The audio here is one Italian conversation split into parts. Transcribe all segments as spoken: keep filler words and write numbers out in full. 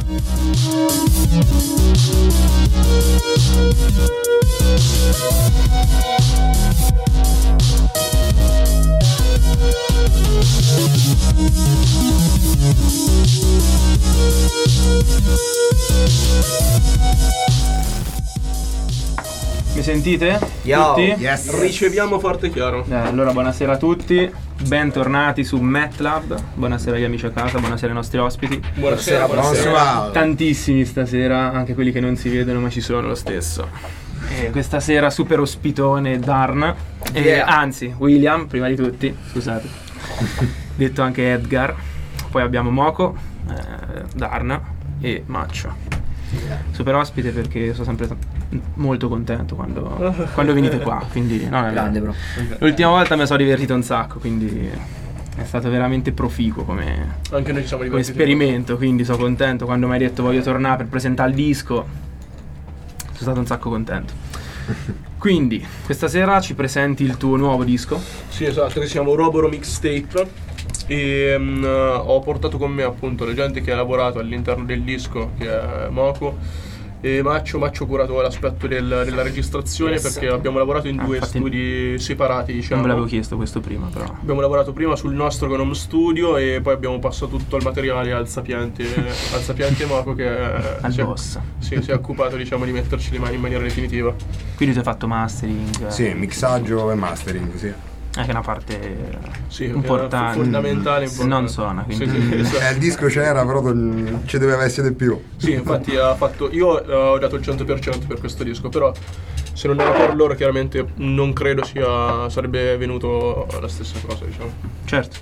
Mi sentite? Yo, tutti? yes. Riceviamo forte e chiaro. Eh, allora buonasera a tutti, bentornati su MATLAB. Buonasera agli amici a casa, buonasera ai nostri ospiti. Buonasera, buonasera. buonasera. Tantissimi stasera, anche quelli che non si vedono ma ci sono lo stesso. E questa sera super ospitone Darn, e, Yeah. anzi William prima di tutti, scusate, detto anche Edgar. Poi abbiamo Moco, eh, Darn e Maccio. Super ospite perché sono sempre t- molto contento quando, quando venite qua, quindi no, Grande, bro. l'ultima volta mi sono divertito un sacco, quindi è stato veramente proficuo come, Anche noi ci siamo come divertiti. esperimento, quindi sono contento. Quando mi hai detto voglio tornare per presentare il disco, sono stato un sacco contento. Quindi questa sera ci presenti il tuo nuovo disco. Sì, esatto, che si chiama Roboro Mixtape. E um, ho portato con me appunto la gente che ha lavorato all'interno del disco, che è Moco e Maccio. Maccio ha curato l'aspetto del, della registrazione, Yes. perché abbiamo lavorato in Ah, due infatti studi separati, diciamo. Non ve l'avevo chiesto questo prima, però. Abbiamo lavorato prima sul nostro con Home Studio e poi abbiamo passato tutto il materiale al sapiente al sapiente Moco, che è, Al si è- boss. sì, si è occupato, diciamo, di metterci le mani in maniera definitiva. Quindi tu hai fatto mastering. Sì, mixaggio e mastering, sì. È che è una parte Sì, importante, è fondamentale, importante. non suona, quindi Sì, sì, esatto. Eh, il disco c'era, però ton- ci doveva essere di più. Sì, infatti ha fatto. Io eh, ho dato il cento per cento per questo disco, però se non era per loro chiaramente non credo sia sarebbe venuto la stessa cosa, diciamo. certo.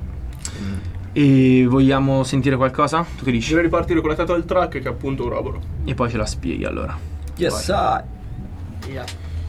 E vogliamo sentire qualcosa? Tu che dici? Direi di partire con la title track, che è appunto un Roboro. E poi ce la spieghi allora. Yes, Vai. I. Yeah.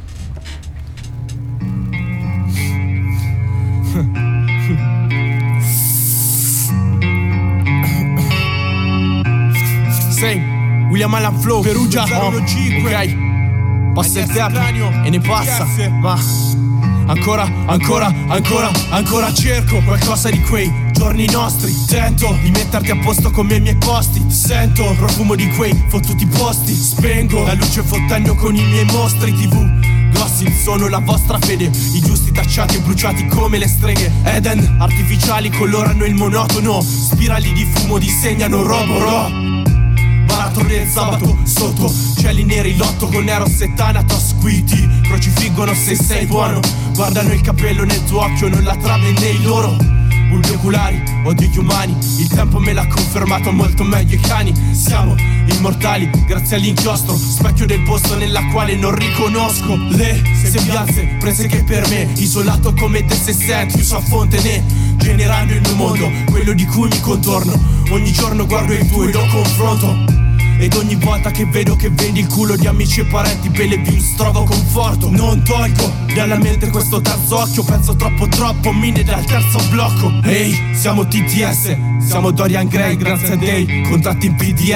Sei William Allan Flow, Perugia, oh, ok. Passa il tempo e ne passa, ma ancora, ancora, ancora, ancora cerco qualcosa di quei giorni nostri. Tento di metterti a posto come i miei posti. Sento il profumo di quei fottuti posti. Spengo la luce fottagno con i miei mostri tivù. Gossip sono la vostra fede, i giusti tacciati e bruciati come le streghe. Eden, artificiali colorano il monotono, spirali di fumo disegnano Roboro. Maratone del sabato sotto cieli neri, lotto con Eros e Thanatos. Quiti crocifiggono se sei buono, guardano il capello nel tuo occhio, non la trame nei loro bulbi oculari, odio gli umani. Il tempo me l'ha confermato molto meglio i cani. Siamo immortali grazie all'inchiostro, specchio del posto nella quale non riconosco le sembianze prese che per me, isolato come te se senti, chiuso a fonte ne generando il mio mondo, quello di cui mi contorno. Ogni giorno guardo il tuo e lo confronto, ed ogni volta che vedo che vendi il culo di amici e parenti per le views trovo conforto. Non tolgo dalla mente questo terzo occhio, penso troppo troppo, mine dal terzo blocco. Ehi, hey, siamo T T S, siamo Dorian Gray, grazie a Day, contratti in P D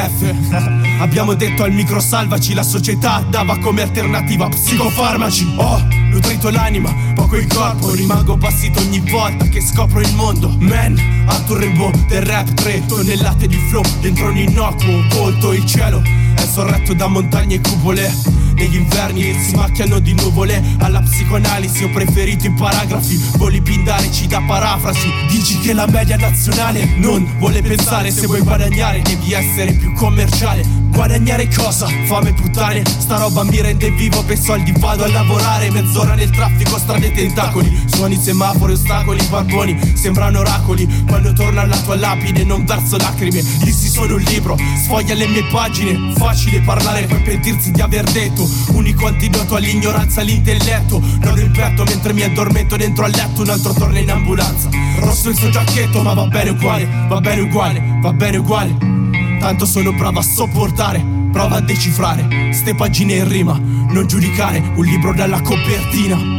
F. Abbiamo detto al micro salvaci, la società dava come alternativa psicofarmaci. Ho nutrito l'anima, poco il corpo, rimango basito ogni volta che scopro il mondo. Man, alto rainbow del rap, tre tonnellate di flow dentro un innocuo volto. Il cielo è sorretto da montagne e cupole, negli inverni si macchiano di nuvole. Alla psicoanalisi ho preferito i paragrafi, voli pindarici da parafrasi. Dici che la media nazionale non vuole pensare, se vuoi guadagnare devi essere più commerciale. Guadagnare cosa? Fame puttane, sta roba mi rende vivo, per soldi vado a lavorare. Mezz'ora nel traffico, strade e tentacoli, suoni, semafori, ostacoli, barboni sembrano oracoli. Quando torno alla tua lapide non verso lacrime, dissi sono un libro, sfoglia le mie pagine. Facile parlare poi pentirsi di aver detto, unico antidoto all'ignoranza l'intelletto. Nodo il petto mentre mi addormento dentro al letto, un altro torna in ambulanza. Rosso il suo giacchetto ma va bene uguale, va bene uguale, va bene uguale. Tanto sono bravo a sopportare, prova a decifrare ste pagine in rima, non giudicare un libro dalla copertina.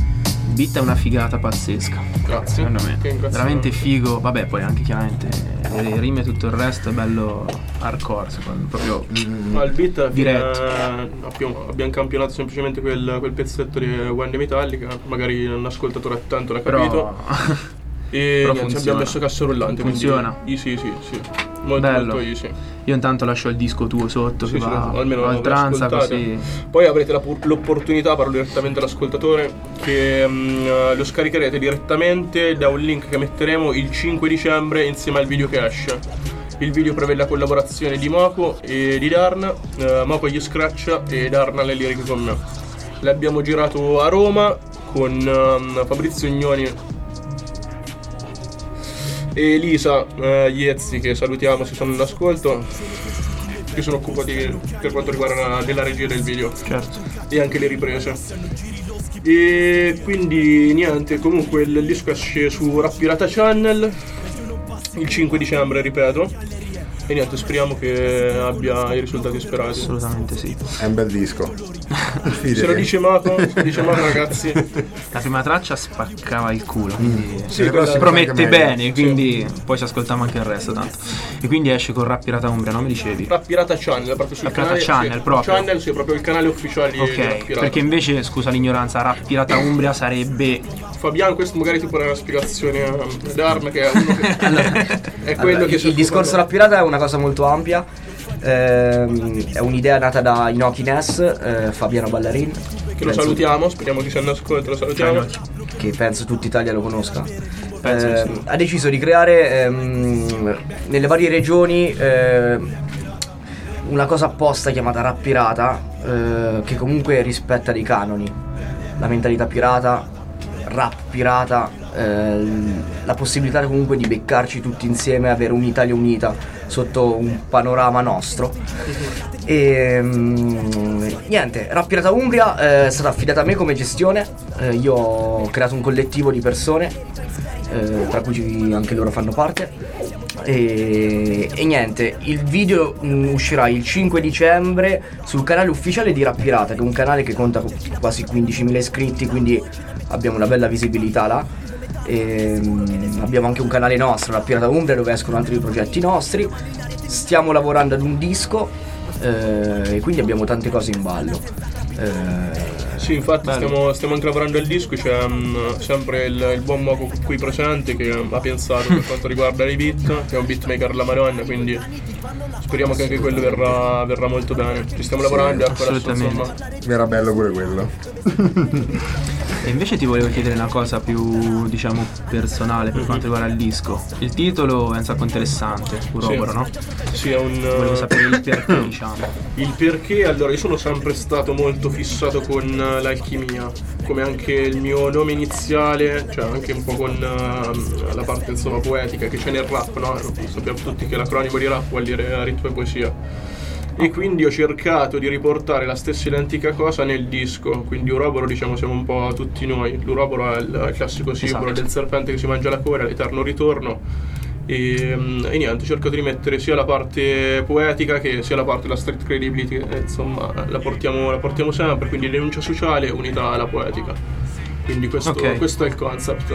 Beat è una figata pazzesca. Grazie. Secondo me Che ringraziamento. veramente figo. Vabbè, poi anche chiaramente le rime e tutto il resto è bello hardcore, secondo proprio Ma il beat alla fine, diretto. eh, abbiamo, abbiamo campionato semplicemente quel, quel pezzetto di Wendy Metallica, magari un ascoltatore attento l'ha capito. Però E però niente, funziona. abbiamo messo cassa rullante. Funziona. Quindi easy, sì, sì. Molto, Bello. molto easy. io intanto lascio il disco tuo sotto, Sì, che sì, va almeno a lo oltranza, ascoltate. così. Poi avrete la pu- l'opportunità, parlo direttamente all'ascoltatore, che mm, lo scaricherete direttamente da un link che metteremo il cinque dicembre insieme al video che esce. Il video prevede la collaborazione di Moko e di Darna, eh, Moko gli scratcha e Darna le liriche con me. L'abbiamo girato a Roma con um, Fabrizio Ignoni e Elisa eh, Iezzi, che salutiamo se sono in ascolto, che sono occupati per quanto riguarda la, della regia del video Certo. e anche le riprese. E quindi niente, comunque il disco esce su Rap Pirata Channel il cinque dicembre, ripeto. E niente, speriamo che abbia i risultati sperati. Assolutamente sì. È un bel disco. Se lo dice Mako, se lo dice Mako, ragazzi. La prima traccia spaccava il culo, quindi Sì, Le quella- prossime si promette anche meglio. bene, quindi poi ci ascoltiamo anche il resto tanto. E quindi esce con Rap Pirata Umbria, non mi dicevi? Rap Pirata Channel, proprio sul Rap Pirata canale, Channel, sì, proprio. Channel, sì, proprio il canale ufficiale di Rap Ok, Pirata. perché invece, scusa l'ignoranza, Rap Pirata Umbria sarebbe Fabiano, questo magari ti può dare una spiegazione ad Arm, che è uno che è quello Allora, che il, si il discorso occupa- Rap Pirata è una cosa molto ampia. Ehm, è un'idea nata da Inoki Ness, eh, Fabiano Ballarin, che lo penso- salutiamo, speriamo che sia in ascolto, lo salutiamo. che penso tutta Italia lo conosca. Penso di Eh, sì. Ha deciso di creare ehm, nelle varie regioni ehm, una cosa apposta chiamata Rap Pirata, eh, che comunque rispetta dei canoni, la mentalità pirata, rap pirata, eh, la possibilità comunque di beccarci tutti insieme, avere un'Italia unita sotto un panorama nostro. E mm, niente, Rap Pirata Umbria eh, è stata affidata a me come gestione. Eh, io ho creato un collettivo di persone, eh, tra cui anche loro fanno parte. E, e niente, il video mm, uscirà il cinque dicembre sul canale ufficiale di Rap Pirata, che è un canale che conta quasi quindicimila iscritti, quindi abbiamo una bella visibilità là. E, mm, abbiamo anche un canale nostro, Rap Pirata Umbria, dove escono altri progetti nostri. Stiamo lavorando ad un disco, eh, e quindi abbiamo tante cose in ballo. Eh, Sì, infatti Bello. stiamo, stiamo anche lavorando al disco, c'è mm, sempre il, il buon Moko qui presente che ha pensato per quanto riguarda i beat, che è un beatmaker alla Madonna, quindi speriamo che anche quello verrà, verrà molto bene. Ci stiamo lavorando e adesso assolutamente. insomma. Era bello pure quello. E invece ti volevo chiedere una cosa più, diciamo, personale per quanto riguarda il disco. Il titolo è un sacco interessante, Uroboro, Sì. no? Sì, è un Volevo sapere il perché, diciamo. Il perché, allora, io sono sempre stato molto fissato con eh, l'alchimia, come anche il mio nome iniziale, cioè anche un po' con eh, la parte insomma poetica che c'è nel rap, no? Sappiamo tutti che l'acronimo di rap vuol dire ritmo e poesia. E quindi ho cercato di riportare la stessa identica cosa nel disco, quindi Uroboro diciamo siamo un po' tutti noi. L'Uroboro è il, il classico simbolo Esatto. del serpente che si mangia la coda, l'eterno ritorno. E, mm, e niente, ho cercato di mettere sia la parte poetica che sia la parte della street credibility, che, insomma la portiamo, la portiamo sempre, quindi denuncia sociale, unità alla poetica. Quindi questo, Ok. questo è il concept.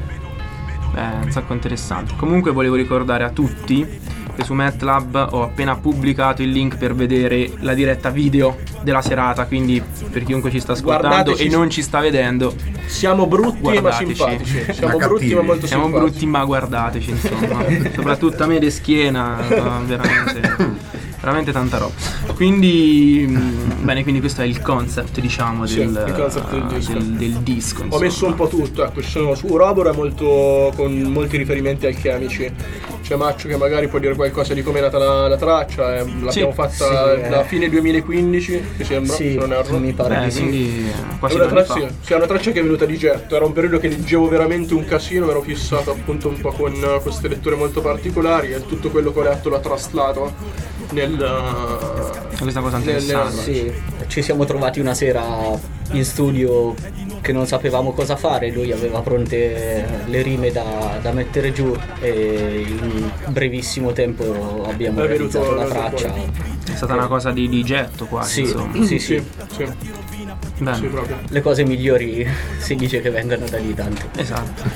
Beh, è un sacco interessante. Comunque volevo ricordare a tutti che su MATLAB ho appena pubblicato il link per vedere la diretta video della serata, quindi per chiunque ci sta ascoltando Guardateci. e non ci sta vedendo, Siamo brutti ma Guardateci. simpatici. Siamo Ma brutti ma cattivi. molto siamo simpatici. brutti ma guardateci, insomma. Soprattutto a me di schiena, no, veramente veramente tanta roba. Quindi mh, bene, quindi questo è il concept, diciamo, Sì, del, il concept del disco. del, del disco, Ho insomma. messo un po' tutto, ecco, ci sono su Uroboro è molto con molti riferimenti alchemici. C'è Maccio che magari può dire qualcosa di come è nata la, la traccia, eh, l'abbiamo Sì, fatta sì, eh. da fine duemilaquindici, mi sembra, sì, se non erro. mi pare Beh, di sì. quindi È quasi una, due anni traccia, fa. sì, sì, è una traccia che è venuta di getto, era un periodo che leggevo veramente un casino, ero fissato appunto un po' con eh, queste letture molto particolari e tutto quello che ho letto l'ho traslato nel... eh, Questa cosa nel- interessante. Sì, ci siamo trovati una sera in studio che non sapevamo cosa fare, lui aveva pronte le rime da, da mettere giù e in brevissimo tempo abbiamo È venuto- realizzato la è venuto traccia. fuori. È stata una cosa di, di getto quasi, Sì, insomma. sì, sì, Sì, sì, Bene. sì, proprio. le cose migliori si dice che vengano da lì tanto. Esatto.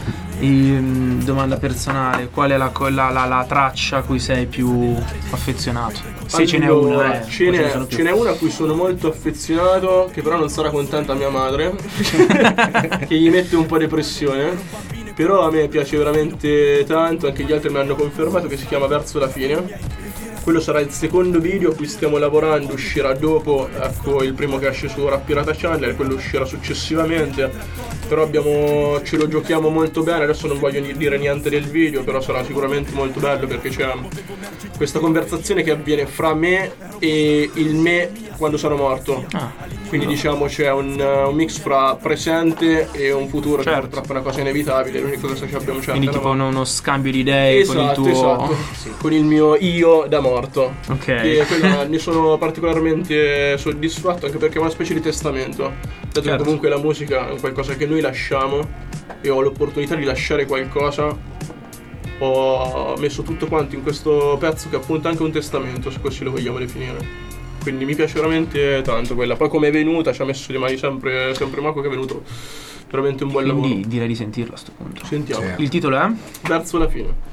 E, mh, domanda personale, qual è la, co- la, la, la traccia a cui sei più affezionato? Se ce n'è Allora, una, eh, ce, poi n'è, ne sono più. ce n'è una a cui sono molto affezionato, che però non sarà contenta mia madre, che gli mette un po' di pressione. Però a me piace veramente tanto, anche gli altri mi hanno confermato, che si chiama Verso la fine. Quello sarà il secondo video a cui stiamo lavorando, uscirà dopo, ecco, il primo che esce su Rap Pirata Channel, quello uscirà successivamente. Però abbiamo, ce lo giochiamo molto bene, adesso non voglio dire niente del video, però sarà sicuramente molto bello perché c'è questa conversazione che avviene fra me e il me quando sono morto. Ah, Quindi diciamo c'è un, un mix fra presente e un futuro, certo. che purtroppo è una cosa inevitabile, l'unica cosa che abbiamo certa. quindi tipo uno, uno scambio di idee Esatto, con il tuo... esatto, con il mio io da morto. Ok. E quella, ne sono particolarmente soddisfatto, anche perché è una specie di testamento. Dato Certo. che comunque la musica è qualcosa che noi lasciamo e ho l'opportunità di lasciare qualcosa, ho messo tutto quanto in questo pezzo che è appunto anche un testamento, se così lo vogliamo definire. Quindi mi piace veramente tanto quella. Poi come è venuta, ci ha messo di mani sempre, sempre Marco, che è venuto veramente un buon Quindi lavoro. direi di sentirlo a sto punto. Sentiamo. Sì. Il titolo è? Verso la fine.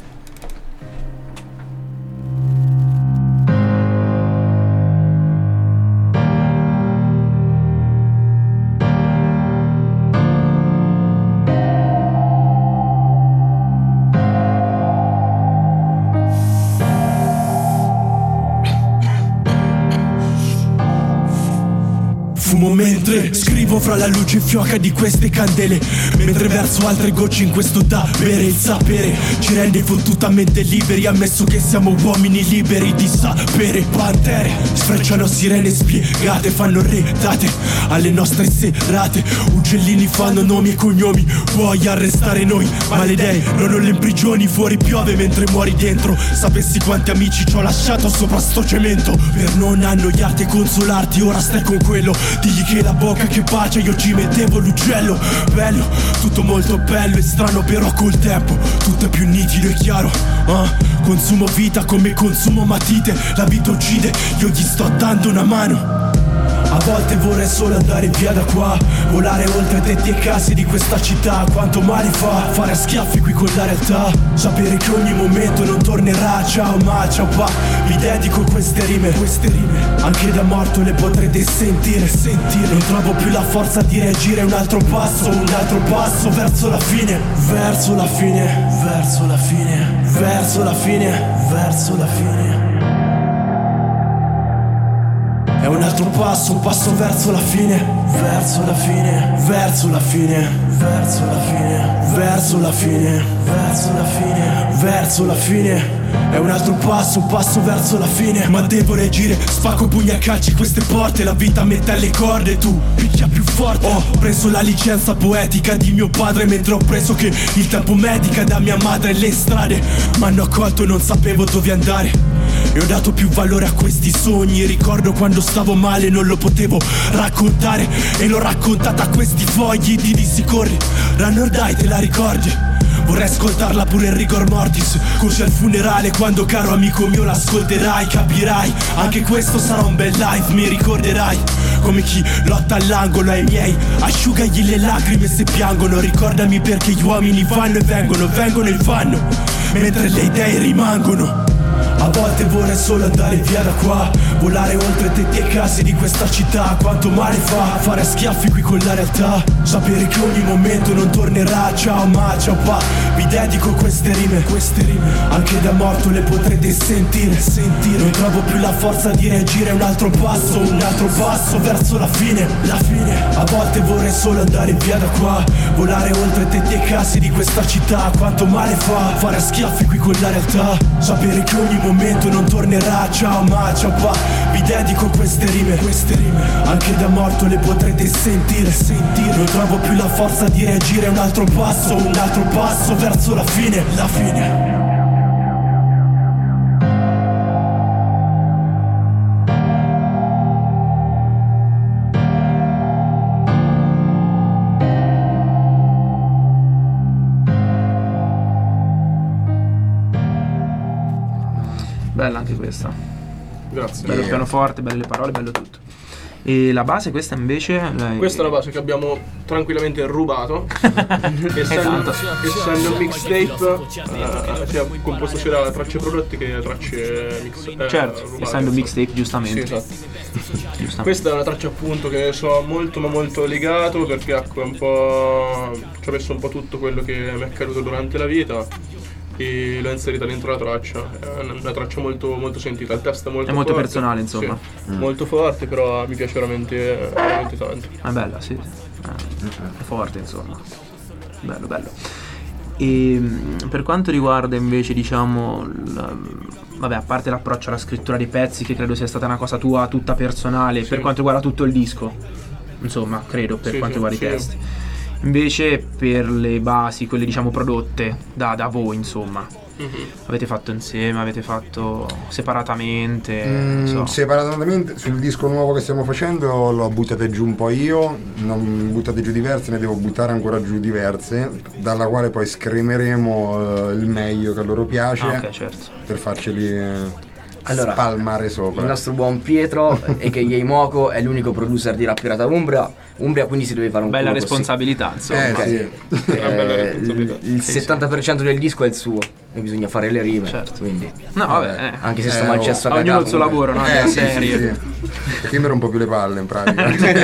Fumo mentre scrivo fra la luce fioca di queste candele, mentre verso altre gocce in questo da bere. Il sapere ci rende fottutamente liberi, ammesso che siamo uomini liberi di sapere. Pantere sfrecciano sirene spiegate, fanno redate alle nostre serate. Uccellini fanno nomi e cognomi, vuoi arrestare noi, ma le idee non le imprigioni. Fuori piove mentre muori dentro, sapessi quanti amici ci ho lasciato sopra sto cemento. Per non annoiarti e consolarti, ora stai con quello. Digli che la bocca che bacia, io ci mettevo l'uccello. Bello, tutto molto bello e strano, però col tempo tutto è più nitido e chiaro. ah, Consumo vita come consumo matite, la vita uccide, io gli sto dando una mano. A volte vorrei solo andare via da qua, volare oltre tetti e case di questa città. Quanto male fa fare a schiaffi qui con la realtà, sapere che ogni momento non tornerà. Ciao ma ciao pa, vi dedico queste rime, queste rime anche da morto le potrete sentire, sentire. Non trovo più la forza di reagire, un altro passo, un altro passo verso la fine, verso la fine, verso la fine, verso la fine, verso la fine. È un altro passo, un passo verso la fine, verso la fine, verso la fine, verso la fine, verso la fine, verso la fine, verso la fine. È un altro passo, un passo verso la fine. Ma devo reagire, spacco pugni a calci queste porte. La vita mette alle corde, tu picchia più forte. Ho preso la licenza poetica di mio padre, mentre ho preso che il tempo medica da mia madre. Le strade m'hanno accolto, non sapevo dove andare e ho dato più valore a questi sogni. Ricordo quando stavo male, non lo potevo raccontare e l'ho raccontata a questi fogli. Di dissi corri, Runner dai, te la ricordi? Vorrei ascoltarla pure in rigor mortis, così al funerale, quando caro amico mio l'ascolterai, capirai, anche questo sarà un bel live, mi ricorderai come chi lotta all'angolo ai miei, asciugagli le lacrime se piangono, ricordami perché gli uomini vanno e vengono, vengono e vanno, mentre le idee rimangono. A volte vorrei solo andare via da qua, volare oltre tetti e case di questa città. Quanto male fa fare a schiaffi qui con la realtà, sapere che ogni momento non tornerà. Ciao ma ciao pa, vi dedico queste rime, queste rime anche da morto le potrete sentire, sentire. Non trovo più la forza di reagire, un altro passo, un altro passo verso la fine, la fine. A volte vorrei solo andare via da qua, volare oltre tetti e case di questa città. Quanto male fa fare a schiaffi qui con la realtà, sapere che ogni momento non tornerà. Ciao ma ciao pa, vi dedico queste rime, queste rime anche da morto le potrete sentire, sentire. Non trovo più la forza di reagire, un altro passo, un altro passo verso la fine, la fine. Bella anche questa. Grazie. Bello il Sì. pianoforte, belle le parole, bello tutto. E la base questa invece? Lei... Questa è una base che abbiamo tranquillamente rubato. essendo, essendo un mixtape, eh, sia composto sia da tracce prodotte che tracce mix, eh, Certo, rubate, essendo un mixtape giustamente. Sì, esatto. Giustamente. Questa è una traccia appunto che sono molto ma molto legato, perché ecco, è un po'. Ci ho messo un po' tutto quello che mi è accaduto durante la vita e l'ho inserita dentro la traccia. È una, una traccia molto, molto sentita, il testo è molto È molto forte, personale, insomma. sì, molto forte, però mi piace veramente, veramente tanto. È bella, sì. È forte, insomma. Bello, bello. E mh, per quanto riguarda invece, diciamo, l- vabbè, a parte l'approccio alla scrittura dei pezzi, che credo sia stata una cosa tua tutta personale, Sì. per quanto riguarda tutto il disco, insomma, credo, per Sì, quanto sì, riguarda i sì. testi. Invece per le basi, quelle diciamo prodotte da, da voi, insomma, Mhm. avete fatto insieme, avete fatto separatamente, Mm, non so. separatamente sul disco nuovo che stiamo facendo l'ho buttate giù un po' io, non buttate giù diverse, ne devo buttare ancora giù diverse, dalla quale poi scremeremo eh, il meglio che a loro piace, Ah, ok, certo. per farceli eh, Allora, spalmare il sopra. nostro buon Pietro, a k a. Moco, è l'unico producer di Rap Pirata Umbria, Umbria, quindi si deve fare un Bella culo così. responsabilità, insomma. Eh, Ok. sì. Una bella Eh, responsabilità. il il Sì, settanta per cento del disco è il suo e bisogna fare le rime, Certo. quindi No, vabbè, eh. anche se Eh, sto mal oh. cesso a Ognuno cagato, il suo lavoro, no? Eh, Della sì, sì, serie. sì. Che mi rompo più le palle in pratica.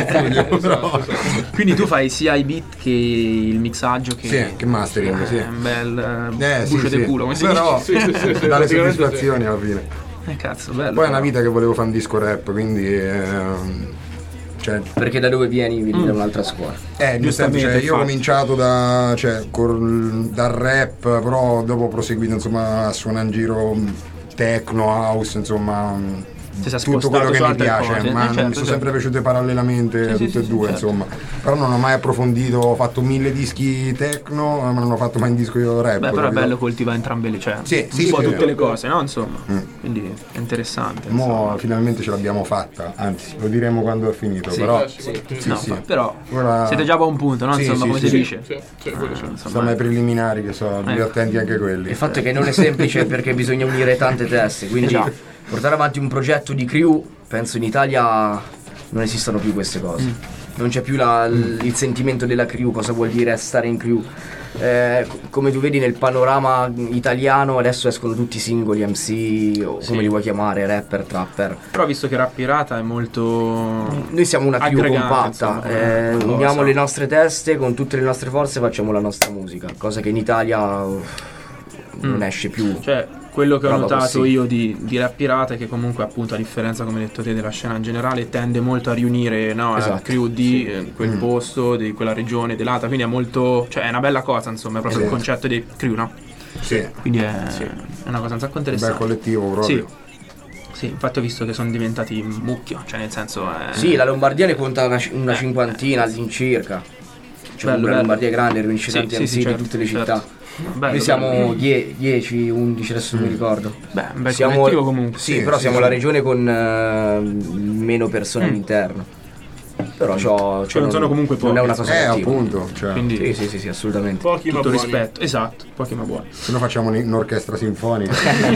Però- Quindi tu fai sia i beat che il mixaggio che, Sì, che mastering, eh, sì. un bel eh, Eh, sì, bucio sì. di culo, come si Però Sì, sì, sì, sì, dalle praticamente soddisfazioni alla fine. dice? Eh cazzo, bello. Poi è una vita che volevo fare un disco rap, quindi ehm, cioè, perché da dove vieni? Vieni Mm. da un'altra scuola. eh, nel Giustamente, senso, cioè, io ho infatti. cominciato da, cioè, col- dal rap, però dopo ho proseguito insomma a suonare in giro techno, house, insomma Ti sei tutto spostato quello che su mi altre piace, cose. ma Eh, certo, mi sono certo. sempre piaciute parallelamente Sì, sì, tutte e sì, due, certo. insomma. Però non ho mai approfondito, ho fatto mille dischi techno, ma non ho fatto mai un disco io rap. Beh, però è capito? bello coltivare entrambe le, cioè Sì, un sì, po' sì. tutte le cose, no? Insomma, Mm. quindi è interessante. Mo insomma. finalmente ce l'abbiamo fatta, anzi lo diremo quando è finito, Sì. però Eh, sì, sì, sì, No, sì. fa- però Ora- siete già a buon punto, no? Sì, Insomma, sì, come sì, si sì. dice. Sì, sì, quello sì. Eh, insomma, Stanno ai preliminari che sono Ecco. divertenti anche quelli. Il fatto è che non è semplice perché bisogna unire tante teste, quindi Esatto. portare avanti un progetto di crew, penso in Italia non esistono più queste cose. Non c'è più la- l- il sentimento della crew, cosa vuol dire stare in crew. Eh, co- come tu vedi nel panorama italiano adesso escono tutti singoli M C o come Sì. li vuoi chiamare, rapper, trapper. Però visto che Rap Pirata è molto Noi siamo una crew aggregante, compatta, insomma, eh, una uniamo cosa. le nostre teste con tutte le nostre forze, facciamo la nostra musica, cosa che in Italia uff, non Mm. esce più. Cioè, quello che ho Roba notato così. io di, di Rap Pirata è che comunque appunto a differenza, come hai detto te, della scena in generale, tende molto a riunire, no, la Esatto. crew di eh, quel Mm. posto, di quella regione, dell'altra, quindi è molto, cioè è una bella cosa, insomma, è proprio il Sì. concetto di crew, no? Sì, Quindi è, è una cosa un sacco un bel interessante. collettivo proprio. Sì. Sì, infatti ho visto che sono diventati un mucchio, cioè nel senso è... Sì, la Lombardia ne conta una, una cinquantina all'incirca. Cioè, Bello, la bello. Lombardia è grande, riunisce Sì, tanti sì, M C sì, di certo, tutte le certo. città. Bello, Noi siamo bello. dieci, undici, adesso non mi ricordo. Beh, un bel Siamo- collettivo comunque. Sì, Sì, però sì, siamo sì. la regione con eh, meno persone Mm. all'interno. Però c'ho, Che non sono comunque non è pochi. una cosa Eh, cattiva. appunto, cioè, Quindi Sì, sì, sì, sì, assolutamente. Pochi ma tutto buoni. rispetto, esatto, pochi ma buoni. se no facciamo un- un'orchestra sinfonica.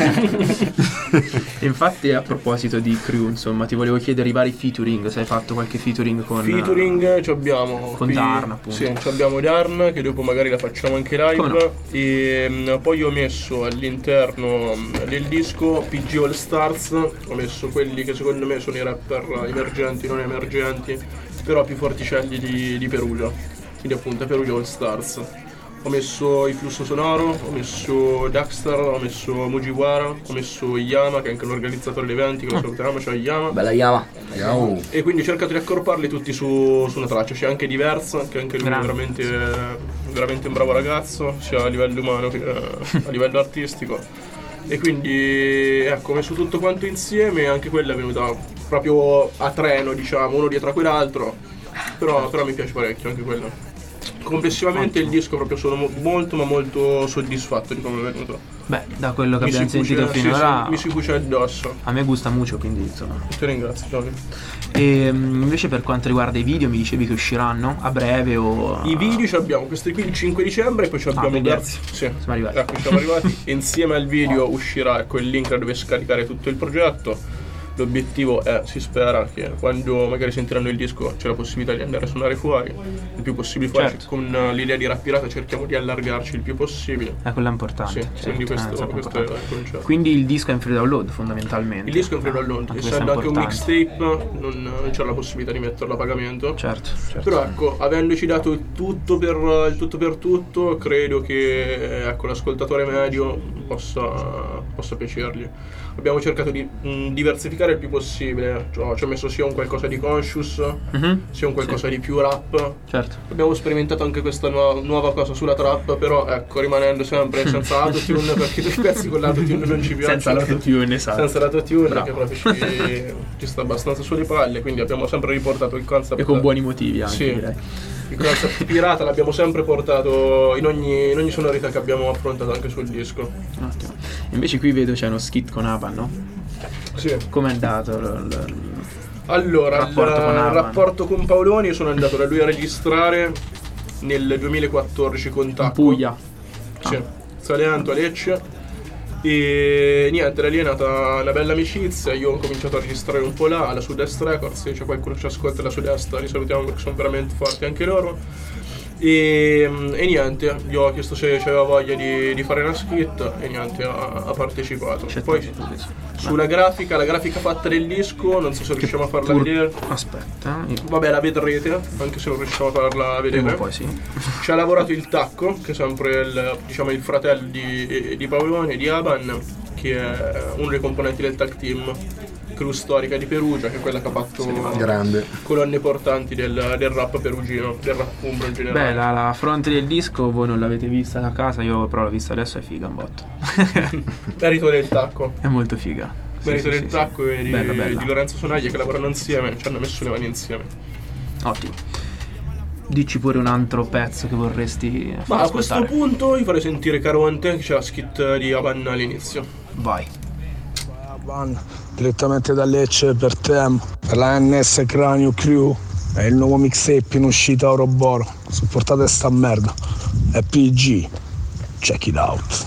E infatti a proposito di crew, insomma, ti volevo chiedere i vari featuring, se hai fatto qualche featuring con Featuring ci abbiamo con qui- Darn, appunto. Sì, ci abbiamo Darn che dopo magari la facciamo anche live. Come no? E mh, poi ho messo all'interno mh, del disco P G All Stars, ho messo quelli che secondo me sono i rapper emergenti, non emergenti, però più forticelli di, di Perugia. Quindi appunto Perugia All Stars. Ho messo il Flusso Sonoro, ho messo Daxter, ho messo Mujiwara, ho messo Yama che è anche l'organizzatore degli eventi, che lo salutiamo, ciao Yama. Bella Yama. Ciao. E quindi ho cercato di accorparli tutti su, su una traccia. C'è anche Diversa, che anche lui è Grande. veramente, veramente un bravo ragazzo, sia a livello umano che a livello artistico. E quindi ecco, ho messo tutto quanto insieme, anche quella è venuta proprio a treno, diciamo, uno dietro a quell'altro. Però, però mi piace parecchio anche quella. Complessivamente il disco proprio sono mo- molto ma molto soddisfatto di come è venuto. Beh, da quello che Mi abbiamo si cuce- sentito sì, finora, sì, mi si cuce addosso. a me gusta molto, quindi insomma. Ti ringrazio, Giovanni. E mm, invece per quanto riguarda i video, mi dicevi che usciranno a breve o... I video ci abbiamo questi qui il cinque dicembre e poi ci abbiamo quindi Dark- sì. siamo arrivati. Ecco, siamo arrivati. Insieme al video uscirà ecco il link da dove scaricare tutto il progetto. l'obiettivo è, si spera, che quando magari sentiranno il disco c'è la possibilità di andare a suonare fuori il più possibile fuori. Certo. Con uh, l'idea di Rap Pirata cerchiamo di allargarci il più possibile. È quella importante. Sì, certo. quindi questo, Eh, esatto, questo è il concetto. Quindi il disco è in free download fondamentalmente. Il disco è in free download, Ah, questo è essendo anche un importante. mixtape non, non c'era la possibilità di metterlo a pagamento. Certo, certo. Però ecco, avendoci dato il tutto per il tutto per tutto, credo che ecco, l'ascoltatore medio possa, possa piacergli. Abbiamo cercato di mh, diversificare il più possibile, cioè, ci ho messo sia un qualcosa di conscious, Mhm. sia un qualcosa Sì. di più rap. Certo. Abbiamo sperimentato anche questa nuova, nuova cosa sulla trap, però ecco, rimanendo sempre senza autotune, perché i pezzi con l'autotune non ci piacciono. Senza l'autotune, esatto. Senza l'autotune, Bravo. che proprio ci, ci sta abbastanza sulle palle, quindi abbiamo sempre riportato il concept. E con buoni motivi anche, Sì. direi. Il concept pirata l'abbiamo sempre portato in ogni, in ogni sonorità che abbiamo affrontato anche sul disco. Ottimo. Invece qui vedo c'è uno skit con Avan, no? Sì. Com'è andato? l- l- Allora, il Rapporto con Avan. rapporto con Paoloni, io sono andato da lui a registrare nel duemilaquattordici con in Tacco. Puglia. Sì, Ah. Salento a Lecce. E niente, da lì è nata una bella amicizia. Io ho cominciato a registrare un po' là alla Sud-Est Records. Se c'è qualcuno che ci ascolta la Sud-Est, li salutiamo perché sono veramente forti anche loro. E, e niente, gli ho chiesto se aveva voglia di, di fare una skit e niente, ha, ha partecipato. C'è Poi tanto subito. sulla grafica, la grafica fatta del disco, non so se riusciamo a farla Pur- vedere. Aspetta, io- Vabbè, la vedrete, anche se non riusciamo a farla vedere. prima o poi sì. Ci ha lavorato il Tacco, che è sempre il, diciamo, il fratello di, di Paoloni, di Aban, che è uno dei componenti del tag team crew storica di Perugia, che è quella che ha fatto Grande. colonne portanti del, del rap perugino, del rap umbro in generale. Beh, la, la fronte del disco voi non l'avete vista da casa, io però l'ho vista adesso, è figa un botto. Merito del Tacco. È molto figa. Sì, Merito sì, del sì, Tacco sì. e di, Bella, bella. di Lorenzo Sonaglia, che lavorano insieme, ci hanno messo le mani insieme. Ottimo. Dici pure un altro pezzo che vorresti far Ma a questo ascoltare. punto vi farei sentire Caronte, che c'è la skit di Aban all'inizio. Vai. Direttamente da Lecce per te, per la N S Cranio Crew, è il nuovo mixtape in uscita a Oroboro. Supportate sta merda, è P G, check it out.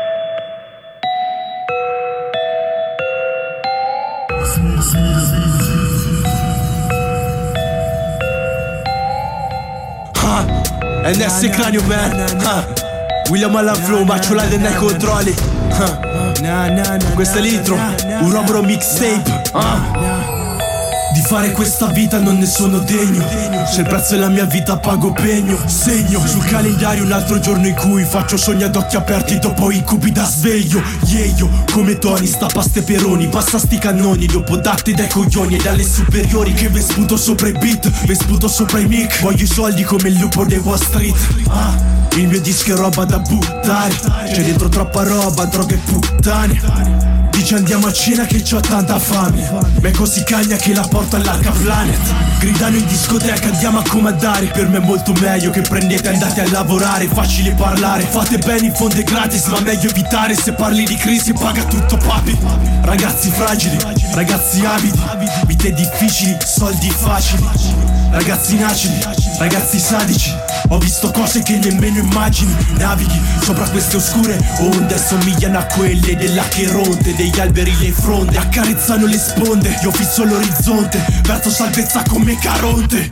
Ah, N S Cranio Man, ah, William Alanflow, macciolate nei controlli. Ah, questo è l'intro, un Robro mixtape. Ah. Di fare questa vita non ne sono degno. Se il prezzo della mia vita pago pegno. Segno sul calendario un altro giorno in cui faccio sogni ad occhi aperti dopo incubi da sveglio. Yeyo, come Tony sta paste peroni, passa sti cannoni dopo date dai coglioni e dalle superiori che ve sputo sopra i beat, ve sputo sopra i mic. Voglio i soldi come il lupo dei Wall Street. Ah, il mio disco è roba da buttare, c'è dentro troppa roba, droghe e puttane. Dice andiamo a cena che c'ho tanta fame, ma è così cagna che la porto all'Arca Planet. Gridano in discoteca andiamo a comandare, per me è molto meglio che prendete e andate a lavorare. Facile parlare, fate bene in fondo è gratis, ma meglio evitare. Se parli di crisi paga tutto papi. Ragazzi fragili, ragazzi avidi, vite difficili, soldi facili. Ragazzi nacidi, ragazzi sadici, ho visto cose che nemmeno immagini. Navighi sopra queste oscure onde, somigliano a quelle dell'Acheronte, degli alberi le fronde, accarezzano le sponde. Io fisso l'orizzonte, verso salvezza come Caronte.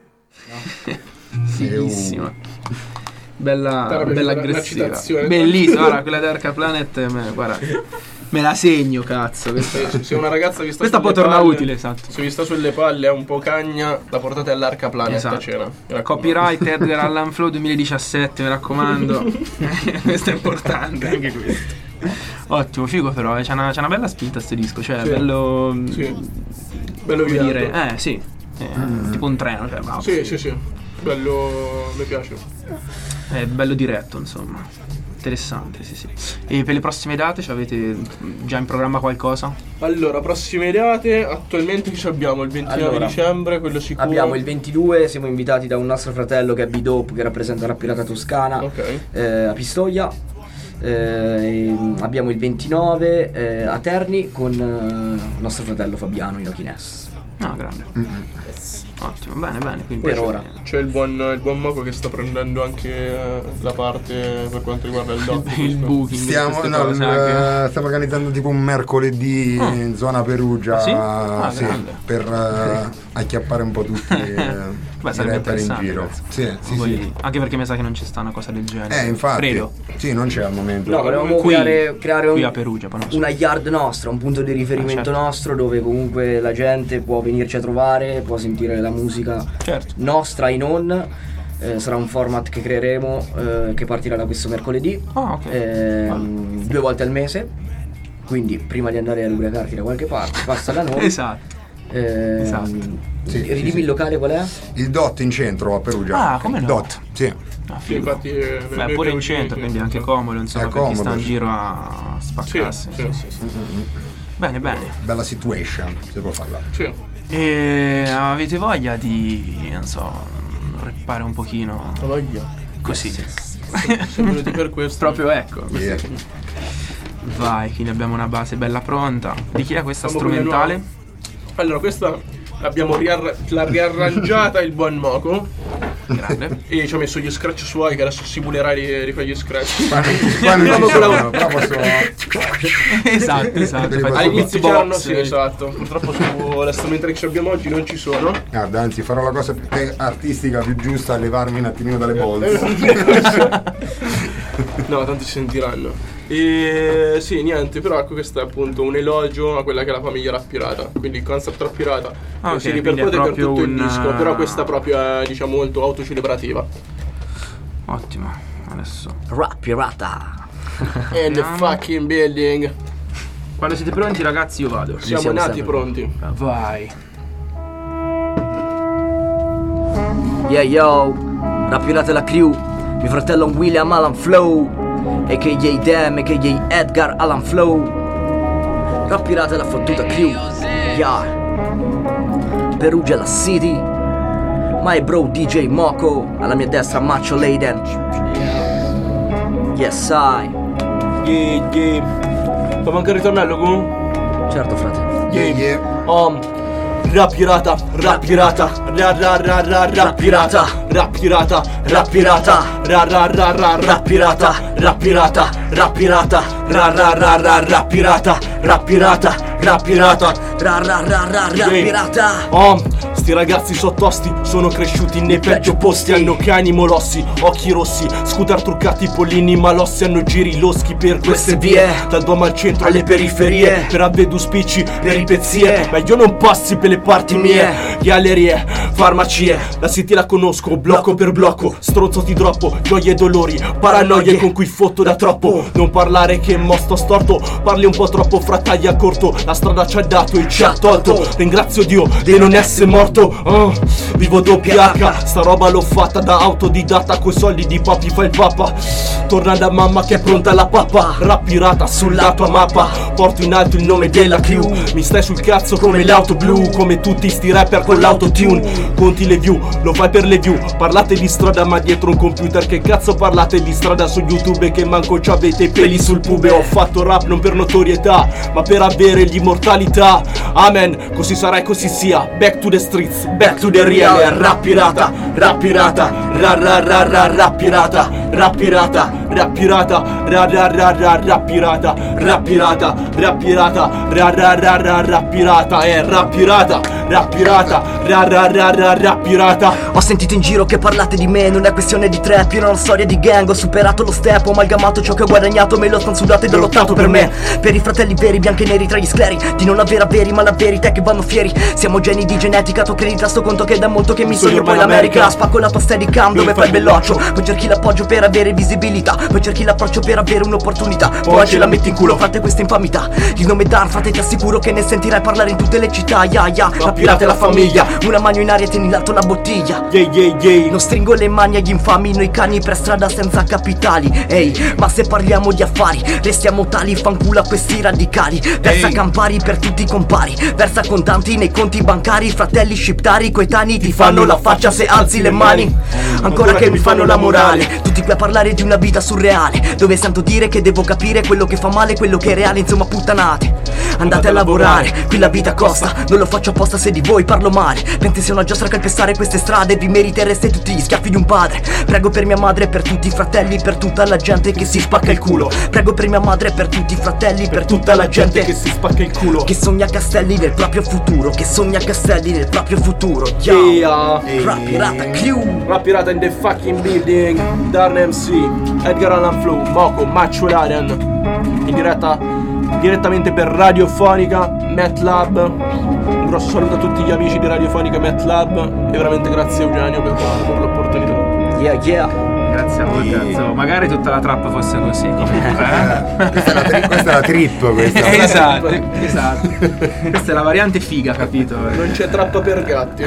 Fighissima. Bella, Però mi bella piace la aggressiva. citazione. Bellissima, guarda, quella di Arca Planet, me, guarda, me la segno, cazzo. Questa, Se, se una ragazza vi sta questa può sulle tornare palle- utile, esatto. Se vi sta sulle palle è un po' cagna, la portate all'Arca Planet Esatto. a cena. Mi raccomando. Copyright Edgar Allan Flow duemiladiciassette, mi raccomando. Questo è importante, anche questo. Ottimo, figo però, eh, c'è una, c'è una bella spinta sto disco, cioè Sì. bello. Sì. Bello come viaggio. dire, eh sì, eh, tipo un treno, cioè bravo. Sì, sì, sì. Bello, mi piace. È bello diretto, insomma. Interessante, sì, sì. E per le prossime date ci avete già in programma qualcosa? Allora, prossime date, attualmente ci abbiamo il ventinove Allora, dicembre, quello sicuro. Abbiamo il ventidue, siamo invitati da un nostro fratello che è B-Dope, che rappresenta la pirata toscana, Ok. eh, a Pistoia. Eh, e abbiamo il ventinove eh, a Terni con eh, il nostro fratello Fabiano Inokines. No, grande. Mm-hmm. Ottimo, bene, bene. Quindi Per c'è- ora. C'è il buon, il buon Moco che sta prendendo anche eh, la parte per quanto riguarda il doc. il booking. di Stiamo, queste no, cose, il- anche. stiamo organizzando tipo un mercoledì Ah. in zona Perugia, Ah, sì? Ah, sì, grande. per eh, acchiappare un po' tutti eh, Beh, i sarebbe rapper in interessante, giro. penso. Sì, sì, Poi- sì. Anche perché mi sa che non ci sta una cosa del genere. Eh, infatti. Credo. Sì, non c'è al momento. No, volevamo Qui- creare, creare qui un- a Perugia, poi non so. una yard nostra, un punto di riferimento Ah, certo. nostro dove comunque la gente può venirci a trovare, può sentire la musica Certo. nostra e non. Eh, sarà un format che creeremo eh, che partirà da questo mercoledì, Ah, ok. ehm, due volte al mese. Quindi prima di andare a ubriacarti da qualche parte, passa da noi. Esatto. Ehm, Esatto. Sì, ridimmi sì, sì. il locale qual è? Il Dot in centro a Perugia. Ah, come no? Dot, sì. Ah, Sì, figo. infatti, eh, Beh, noi pure in abbiamo centro, finito. quindi anche comodo, insomma, È per chi sta comodo, in sì. giro a Sì, spaccarsi. sì, sì, sì. Bene, bene. Bella situation, si può farla. Sì. E avete voglia di, non so, rappare un pochino così? Siamo venuti per questo. Proprio ecco. Yeah. Vai, quindi abbiamo una base bella pronta. Di chi è questa Facciamo quella strumentale? nuova. Allora, questa l'abbiamo riarra- l'ha riarrangiata il buon Moco Grande. e ci ha messo gli scratch suoi che adesso simulerà di, di fare gli scratch. Qua, qua non Andiamo ci con la- sono, però posso... esatto, esatto. Quelli Fai posso- All'inizio beatbox. c'erano, sì, esatto. Purtroppo sulla strumentale che abbiamo oggi non ci sono. Guarda, anzi, farò la cosa più artistica più giusta a levarmi un attimino dalle bolse. No, tanti si sentiranno. E sì, niente, però ecco, questo è appunto un elogio a quella che è la famiglia Rap Pirata. Quindi il concept Rap Pirata Ah, che si ok, ripercuote quindi è per tutto proprio il un- disco. Però questa proprio è, diciamo, molto autocelebrativa. Ottimo. Adesso. Rap Pirata. And the fucking building. Quando siete pronti, ragazzi, io vado. Siamo siamo nati sempre pronti. Vai. Yeah yo, Rap Pirata e la crew. Mio fratello William Alan Flow, a k a. Dem, a k a. Edgar Alan Flow. Rap Pirata e la fottuta crew. Yeah. Perugia la city. My bro D J Moco. Alla mia destra Macho Leiden. Yes I. Yeah, yeah. Fa manca il ritornello con? Certo frate. Yeah, yeah. Um, Rap Pirata, Rap Pirata, ra ra ra ra Rap Pirata, Rap Pirata, Rap Pirata, ra ra ra ra Rap Pirata, Rap Pirata, Rap Pirata, ra ra ra ra Rap Pirata, Rap Pirata, Rap Pirata. Ra ra ra ra Rap Pirata. Um, sti ragazzi so tosti, sono cresciuti nei peggio posti. Hanno cani molossi, occhi rossi, scooter truccati, pollini malossi. Hanno giri loschi per queste vie, dal Duomo al centro alle periferie, per avvedu spicci, peripezie. Meglio non passi per le parti mie. Gallerie, farmacie, la city la conosco, blocco per blocco. Stronzo ti droppo, gioie e dolori, paranoie con cui fotto da troppo. Non parlare che mo sto storto, parli un po' troppo, frattaglia corto. La strada ci ha dato e ci ha tolto. Ringrazio Dio di non essere morto. Uh, vivo doppia H, sta roba l'ho fatta da autodidatta, coi soldi di papi fa il papa. Torna da mamma che è pronta la pappa. Rap Pirata sulla tua mappa, porto in alto il nome della crew. Mi stai sul cazzo come l'auto blu, come tutti sti rapper con l'autotune. Conti le view, lo fai per le view. Parlate di strada ma dietro un computer. Che cazzo parlate di strada su YouTube, che manco ci avete i peli sul pube. Ho fatto rap non per notorietà, ma per avere l'immortalità. Amen, così sarà e così sia. Back to the streets, back to the real. Rap Pirata, Rap Pirata, ra ra ra ra Rap Pirata, Rap Pirata, Rap Pirata, ra ra ra ra Rap Pirata, Rap Pirata, Rap Pirata, ra ra ra ra Rap Pirata, eh Rap Pirata, Rap Pirata, ra ra ra ra Rap Pirata. Ho sentito in giro che parlate di me, non è questione di trap, io non ho una storia di gang. Ho superato lo step, ho amalgamato ciò che ho guadagnato, me lo stan sudato ed ho lottato per me. Per i fratelli veri, bianchi e neri tra gli scleri, di non avere averi ma la verità è che vanno fieri. Siamo geni di genetica, tu credi sto conto che da molto che mi sogno poi l'America. Spacco la tua steadicam dove fai il belloccio, poi cerchi l'appoggio per avere visibilità, poi cerchi l'approccio per avere un'opportunità, poi ce la metti in culo, frate questa infamità. Il nome Dan, frate ti assicuro che ne sentirai parlare in tutte le città. Ya ya, la pirata e la famiglia, una mano in aria e tieni in alto la bottiglia. Yeah yeah yeah. Non stringo le mani agli infami, noi cani per strada senza capitali. Ehi, ma se parliamo di affari, restiamo tali, fanculo a questi radicali. Versa Ehi. Campari per tutti i compari, versa contanti nei conti bancari. Fratelli sciptari, coetanei ti fanno la faccia se alzi le mani. Ancora che mi fanno la morale, tutti qui a parlare di una vita surreale, dove sento dire che devo capire quello che fa male, quello che è reale, insomma puttanate. Andate a lavorare, qui la vita costa, non lo faccio apposta se se di voi parlo male. Mentre sia una giostra calpestare queste strade, vi meritereste tutti gli schiaffi di un padre. Prego per mia madre, per tutti i fratelli, per tutta la gente che si spacca il culo. Prego per mia madre, per tutti i fratelli, per tutta la gente che si spacca il culo, che sogna castelli nel proprio futuro, che sogna castelli nel proprio futuro. Yo, yeah. Rap Pirata Crew, Rap Pirata in the fucking building. Darn M C, Edgar Allan Flow, Moco, Maccio Larian, in diretta, direttamente per Radiofonica MATLAB. Un grosso saluto a tutti gli amici di Radiofonica MATLAB e veramente grazie Eugenio per, per l'opportunità. yeah yeah. Grazie a voi, cazzo. Magari tutta la trap fosse così. Comunque, eh? Questa è la, tri- questa è la trip, questa. Eh, esatto, esatto. Questa è la variante figa, capito? Non c'è trappa per gatti.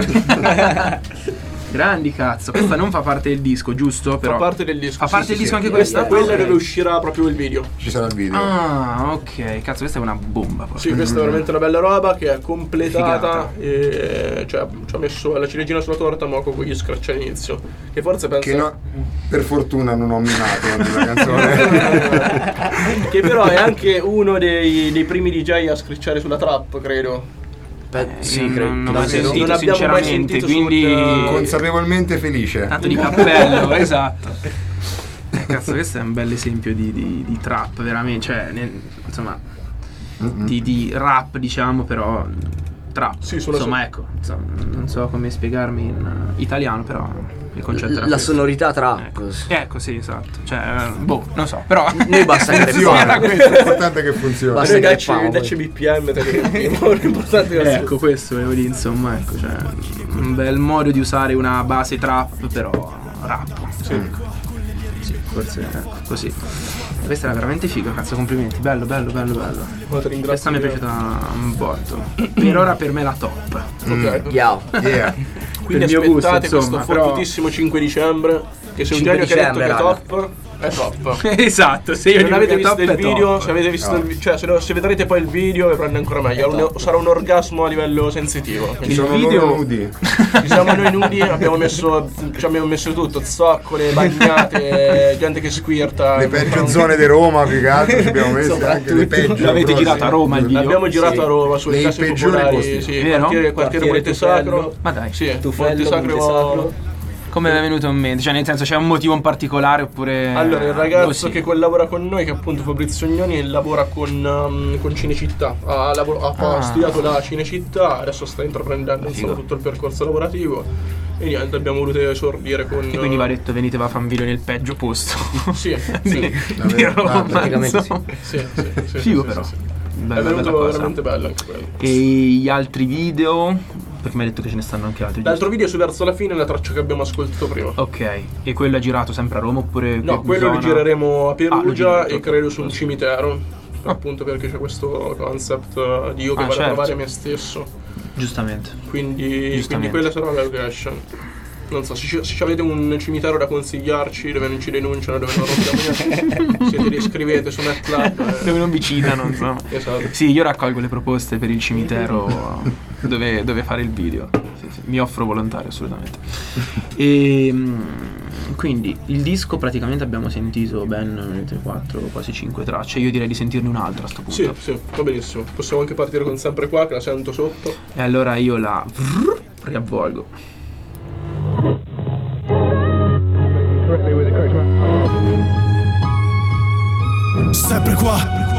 Grandi cazzo. Questa non fa parte del disco, giusto? Però Fa parte del disco. Fa parte sì, del sì, disco sì. anche questa? Quella Ok. dove uscirà proprio il video. Ci sarà il video. Ah, ok. Cazzo, questa è una bomba. Proprio. Sì, questa è veramente una bella roba che è completata. Figata. E cioè ci ha messo la ciliegina sulla torta Moco con gli scratch all'inizio. Che forse pensa Che no, per fortuna non ho minato nella canzone. che però è anche uno dei, dei primi D J a scricciare sulla trap, credo. Beh, sì, non, credo. non ho Non mai sentito, abbiamo mai sinceramente, sentito quindi sul- Consapevolmente felice. tanto di cappello, esatto. Cazzo, questo è un bel esempio di, di, di trap, veramente, cioè, nel- insomma, di, di rap, diciamo, però trap. Sì, suona insomma, su- ecco, insomma, non so come spiegarmi in uh, italiano, però il concetto era La questo. sonorità trap. Ecco. Ecco, sì, esatto. Cioè, eh, boh, non so, però Noi basta che Funziona, repariamo. questo è l'importante che funziona. Basta Noi che dacci, repariamo, dacci B P M, te che l'importante è ecco, questo volevo dire, insomma, ecco, cioè, un bel modo di usare una base trap, però rap. Sì. Sì, forse ecco, così. Questa era veramente figa, cazzo, complimenti. Bello, bello, bello, bello. Ma ti ringrazio. Questa mi è piaciuta un botto. Per ora per me la top. Ok. Yo. Yeah. Quindi Per il mio gusto, aspettate insomma, questo però- fottutissimo cinque dicembre. Che se cinque Eugenio che ha detto dicembre, che è raga. top, è top. Esatto, se io Se non dico avete che visto top il è video, top. se avete visto No. il vi- cioè se, lo- se vedrete poi il video vi prende ancora meglio. Sarà un, sarà un orgasmo a livello sensitivo. Ci Quindi sono video- loro nudi. ci siamo noi nudi, abbiamo messo, ci abbiamo messo tutto, zoccole, bagnate, gente che squirta. Le peggio zone di Roma, più che altro ci abbiamo messo anche le peggio. L'avete proprio, girato a sì. Roma il video? L'abbiamo girato Sì. a Roma sulle Nei case peggiori popolari, posti. sì, Vero? quartiere, quartiere Quartiere Monte Tufello. Sacro. Ma dai, Sì, Tufello, Monte Sacro. Monte Sacro. come è venuto in mente? Cioè, nel senso, c'è un motivo in particolare oppure... Allora, il ragazzo così? che collabora con noi, che è appunto Fabrizio Ognoni, lavora con, um, con Cinecittà. Ha, lavor- ha fa- Ah. studiato la Cinecittà, adesso sta intraprendendo insomma, Figo. tutto il percorso lavorativo. E niente, abbiamo voluto esordire con. E quindi va detto, venite va a fare un video nel peggio posto. Sì, di, sì. di Ah, Roma, praticamente insomma. Sì, sì, sì, Figo sì, però. sì, sì. Bella, È venuto bella cosa. veramente bello anche quello. E gli altri video? Perché mi hai detto che ce ne stanno anche altri. L'altro giusto? video su Verso la fine è la traccia che abbiamo ascoltato prima. Ok, e quello è girato sempre a Roma oppure... No, che quello lo zona? gireremo a Ah, lo Perugia girerete, e ok. credo su un cimitero. Appunto perché c'è questo concept uh, di io che Ah, vado certo. a trovare me stesso. Giustamente. Quindi, quindi Giustamente. quella sarà la location. Non so, se, ci- se ci avete un cimitero da consigliarci dove non ci denunciano, dove non rompiamo niente, siete lì, scrivete su MATLAB. Dove non vi citano, insomma. Esatto. Sì, io raccolgo le proposte per il cimitero dove, dove fare il video. Sì, sì, mi offro volontario, assolutamente. E mm, quindi il disco praticamente abbiamo sentito ben tre, quattro, quasi cinque tracce. Io direi di sentirne un'altra a sto punto. Sì, sì, va benissimo. Possiamo anche partire con Sempre Qua, che la sento sotto. E allora io la riavvolgo. Sempre qua,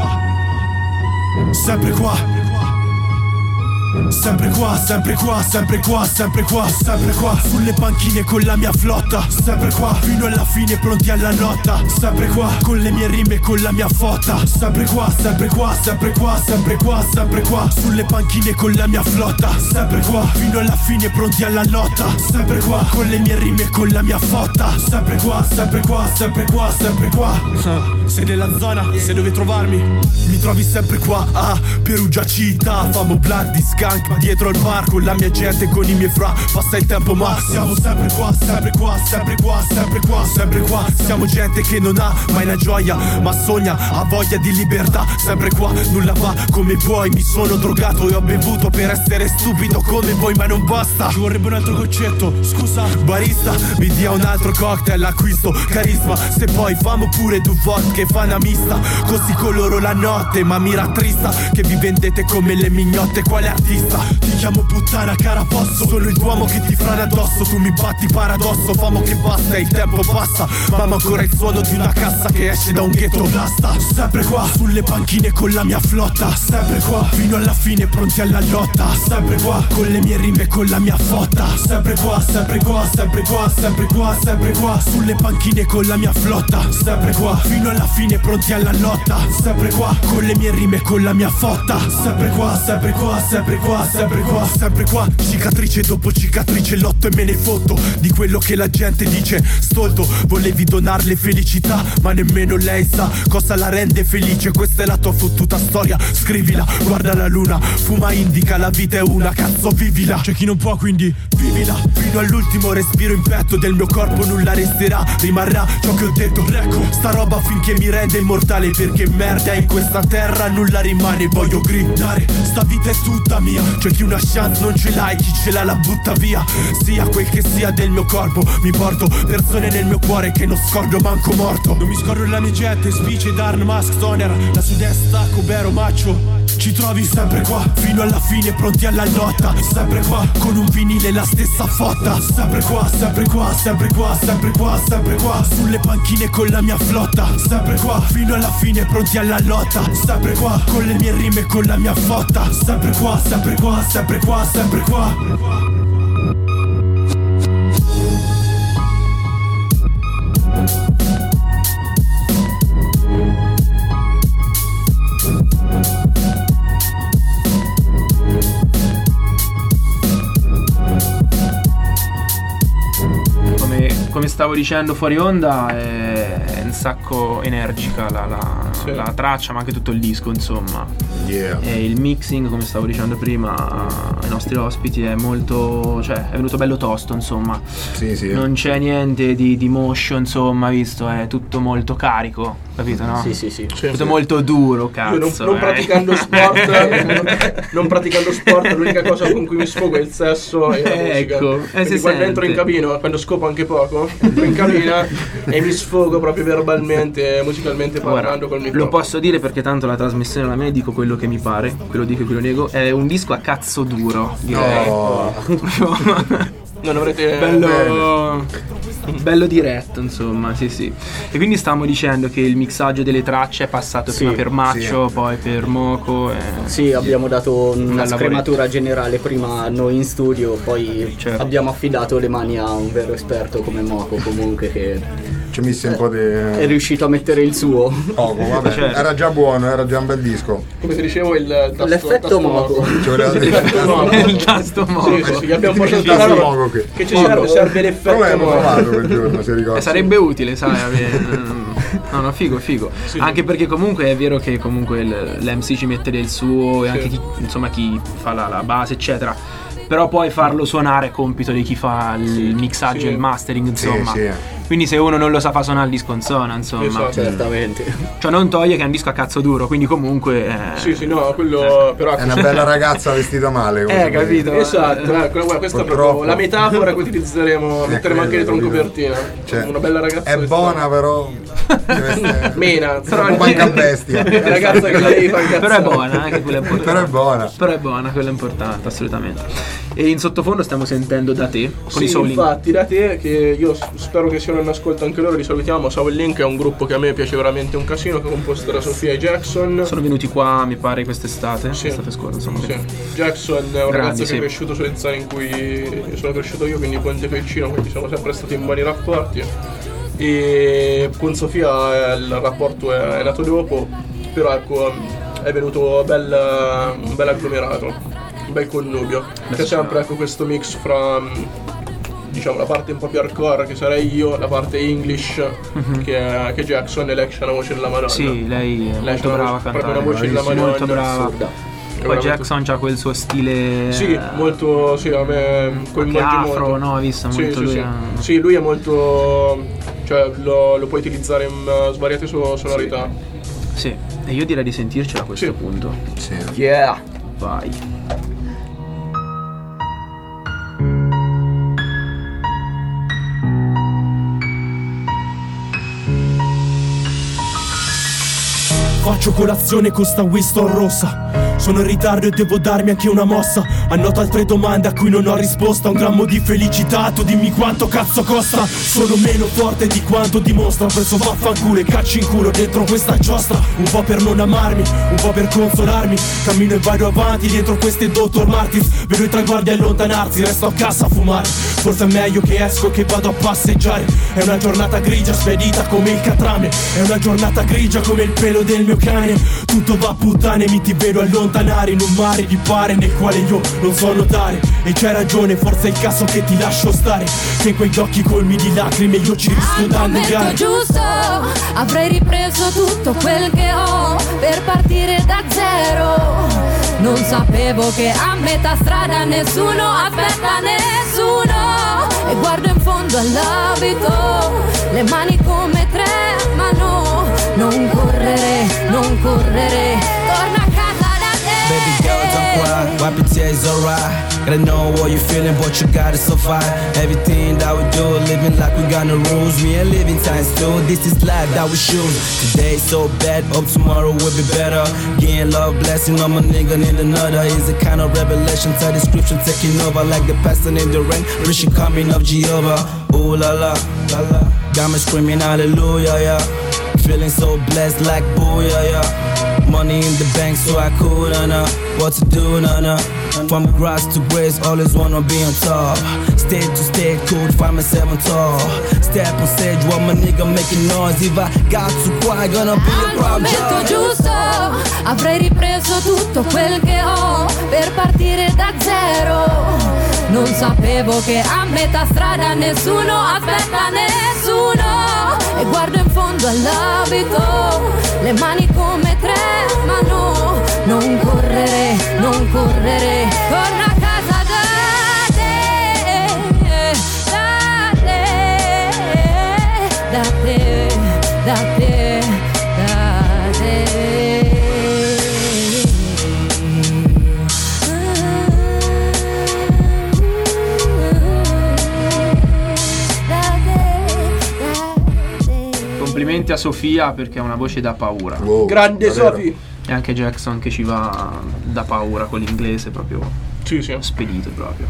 sempre qua. Sempre qua, sempre qua, sempre qua, sempre qua, sempre qua. Sulle panchine con la mia flotta. Sempre qua, fino alla fine pronti alla lotta. Sempre qua, con le mie rime e con la mia fotta. Sempre qua, sempre qua, sempre qua, sempre qua, sempre qua. Sulle panchine con la mia flotta. Sempre qua, fino alla fine pronti alla lotta. Sempre qua, con le mie rime e con la mia fotta. Sempre qua, sempre qua, sempre qua, sempre qua. Sei nella zona, sai dove trovarmi? Mi trovi sempre qua, ah, Perugia città. Famo blood di skunk dietro al bar con la mia gente, con i miei fra. Passa il tempo ma siamo sempre qua, sempre qua, sempre qua, sempre qua, sempre qua. Siamo gente che non ha mai una gioia, ma sogna, ha voglia di libertà. Sempre qua, nulla va come vuoi. Mi sono drogato e ho bevuto per essere stupido come voi, ma non basta. Ci vorrebbe un altro concetto, scusa barista, mi dia un altro cocktail, acquisto carisma. Se poi famo pure due vodka che fa una mista, così coloro la notte, ma mi rattrista che vi vendete come le mignotte. Quale artista? Ti chiamo puttana cara posso, sono il tuomo che ti frana addosso, tu mi batti paradosso, famo che basta e il tempo passa, ma ancora il suono di una cassa che esce da un ghetto blasta. Sempre qua, sulle panchine con la mia flotta, sempre qua, fino alla fine pronti alla lotta, sempre qua, con le mie rime e con la mia fotta, sempre qua, sempre qua, sempre qua, sempre qua, sempre qua, sulle panchine con la mia flotta, sempre qua, fino alla fine pronti alla lotta, sempre qua, con le mie rime e con la mia fotta, sempre qua, sempre qua, sempre qua, sempre qua, sempre qua, cicatrice dopo cicatrice lotto e me ne fotto di quello che la gente dice stolto. Volevi donarle felicità, ma nemmeno lei sa cosa la rende felice. Questa è la tua fottuta storia, scrivila, guarda la luna, fuma indica, la vita è una, cazzo vivila. C'è chi non può quindi vivila, fino all'ultimo respiro in petto del mio corpo nulla resterà, rimarrà ciò che ho detto. Ecco, sta roba finché mi rende immortale, perché merda in questa terra nulla rimane. Voglio gridare, sta vita è tutta mia, c'è chi una chance non ce l'ha e chi ce l'ha la butta via. Sia quel che sia del mio corpo, mi porto persone nel mio cuore che non scordo manco morto. Non mi scordo la mia jet, Spice, Darn, Mask, Stoner, la sud-est, Cubero, Maccio. Ci trovi sempre qua, fino alla fine pronti alla lotta, sempre qua, con un vinile la stessa fotta, sempre qua, sempre qua, sempre qua, sempre qua, sempre qua, sulle panchine con la mia flotta, sempre qua, fino alla fine pronti alla lotta, sempre qua, con le mie rime e con la mia fotta, sempre qua, sempre qua, sempre qua, sempre qua. Come stavo dicendo fuori onda, è un sacco energica la, la, sì. la traccia, ma anche tutto il disco, insomma. Yeah. E il mixing, come stavo dicendo prima ai nostri ospiti, è molto, cioè è venuto bello tosto, insomma. Sì, sì. Non c'è niente di, di motion, insomma, visto, è tutto molto carico, capito, no? Sì, sì, sì. Tutto sì. molto duro, cazzo. Io non, non eh. praticando sport, non, non praticando sport, l'unica cosa con cui mi sfogo è il sesso e la musica. Ecco, eh, quindi quando entro in cabina, quando scopo anche poco, entro in cabina e mi sfogo proprio verbalmente, musicalmente parlando. Ora, col microfono. lo posso dire perché tanto la trasmissione la mia, dico quello che mi pare, quello dico e quello nego. È un disco a cazzo duro, direi. Oh. Non avrete bello, bello diretto, insomma, sì sì. E quindi stavamo dicendo che il mixaggio delle tracce è passato sì, prima per Maccio, sì. poi per Moco e... Sì, abbiamo dato una Bel scrematura generale prima noi in studio, poi certo. abbiamo affidato le mani a un vero esperto come Moco, comunque, che ci ha messo un po' di... è riuscito a mettere il suo. Poco, vabbè, certo. era già buono, era già un bel disco. Come ti dicevo, il tasto, l'effetto tasto Moco. Ci voleva dire il tasto Moco. Sì, sì, gli abbiamo portato il tasto il Moco qui. che ci serve, serve l'effetto Però l'abbiamo Moco. trovato quel giorno, se ricordi. Eh, sarebbe utile, sai, avere... No, no, figo, figo. Sì. Anche perché comunque è vero che comunque l'M C ci mette del suo e Sì. anche chi, insomma, chi fa la, la base, eccetera. Però poi farlo suonare è compito di chi fa il Sì. mixaggio Sì. e il mastering, insomma. Sì, sì. Quindi se uno non lo sa fa suonare il disco in zona, insomma. Esatto. Certamente. Cioè non toglie che è un disco a cazzo duro, quindi comunque... Eh... Sì, sì, no, quello però È una bella ragazza vestita male. Eh, capito? esatto, eh, quella- guarda, questa è proprio Purtroppo. la metafora che utilizzeremo, È metteremo anche quello, dietro in capito? copertina. Cioè, Una bella ragazza è vestita- buona però deve essere... Mena, però un po' manca bestia. la ragazza che lei fa incazzare. Però è buona, anche quella è importante. Però è buona. Però è buona, quella è importante, assolutamente. E in sottofondo stiamo sentendo Da Te, con Sì, i Soul Link. infatti, da te, che io s- spero che siano in ascolto anche loro, li salutiamo. Soul Link è un gruppo che a me piace veramente un casino, che è composto da Sofia e Jackson. Sono venuti qua, mi pare, quest'estate. Sì. L'estate scorsa, insomma. Sì. Jackson è un Grandi, ragazzo che sì. è cresciuto sulle zone in cui sono cresciuto io, quindi Ponte Felcino, quindi siamo sempre stati in buoni rapporti. E con Sofia eh, il rapporto è, è nato dopo, però ecco, è venuto bel, un bel agglomerato, un bel connubio. C'è sempre ecco questo mix fra, diciamo, la parte un po' più hardcore che sarei io, la parte English Mhm. che, è, che è Jackson, e lei c'ha una voce della Madonna. Sì, lei è Lei molto c'ha una brava a voce- proprio cantare. una voce della Bravissima, molto Madonna, brava. assurda. Poi veramente- Jackson c'ha quel suo stile. Sì, eh, molto, sì, a me coinvolge anche afro, molto. no? Hai visto? Sì, Molto sì, lui sì. è- Sì, lui è molto, cioè lo, lo puoi utilizzare in uh, svariate su- sonorità. Sì, e io direi di sentircela a questo Sì. punto. Sì. Yeah. Vai. faccio colazione con sta Winston rossa. Sono in ritardo e devo darmi anche una mossa. Annoto altre domande a cui non ho risposta. Un grammo di felicità, tu dimmi quanto cazzo costa. Sono meno forte di quanto dimostra. Penso vaffanculo e cacci in culo dentro questa giostra. Un po' per non amarmi, un po' per consolarmi. Cammino e vado avanti dietro queste Doctor Martins. Vedo i traguardi allontanarsi, resto a casa a fumare. Forse è meglio che esco che vado a passeggiare. È una giornata grigia spedita come il catrame. È una giornata grigia come il pelo del mio cane. Tutto va a puttane, mi ti vedo allontanare in un mare di pare nel quale io non so nuotare. E c'hai ragione, forse è il caso che ti lascio stare. Che in quegli occhi colmi di lacrime io ci rischio da annegare. Al momento giusto avrei ripreso tutto quel che ho per partire da zero. Non sapevo che a metà strada nessuno aspetta nessuno. E guardo in fondo all'abito, le mani come tremano. Non correre, non correre, torna a casa da te. Baby girl, don't cry, wipe your tears, alright. Gotta know what you're feeling, but you got it so far. Everything that we do, living like we got no rules. We ain't living times two, this is life that we choose. Today so bad, hope tomorrow will be better. Getting love, blessing on my nigga, need another. Is a kind of revelation, to description taking over. Like the pastor in the rain, wishing coming of Jehovah. Ooh la la, la la. Got me screaming hallelujah, yeah. Feeling so blessed like booyah, yeah. Money in the bank so I couldn't know what to do, nah, nah. From grass to grace, always wanna be on top. State to state, could find myself on top. Step on stage, while my nigga making noise. If I got to cry, gonna be a proud Al momento giusto avrei ripreso tutto quel che ho per partire da zero. Non sapevo che a metà strada nessuno aspetta nessuno. E guardo in fondo all'abito, le mani come tremano. Non correre, non correre, torna a casa da te, da te, da te, da te, da te. Complimenti a Sofia perché ha una voce da paura. Wow, Grande davvero. Sofi. E anche Jackson che ci va da paura con l'inglese proprio Sì, sì. spedito proprio.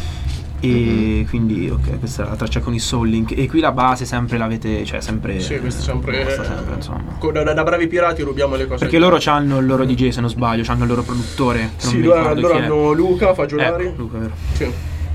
E quindi ok, questa è la traccia con i Soul Link. E qui la base sempre l'avete, cioè sempre. Sì, questo è sempre, basta sempre, insomma. Con- Da, da bravi pirati rubiamo le cose. Perché loro hanno il loro D J, se non sbaglio, hanno il loro produttore. Che non Sì, mi loro, ricordo loro chi è. hanno Luca Fagiolari. Ecco, Luca, vero. Sì.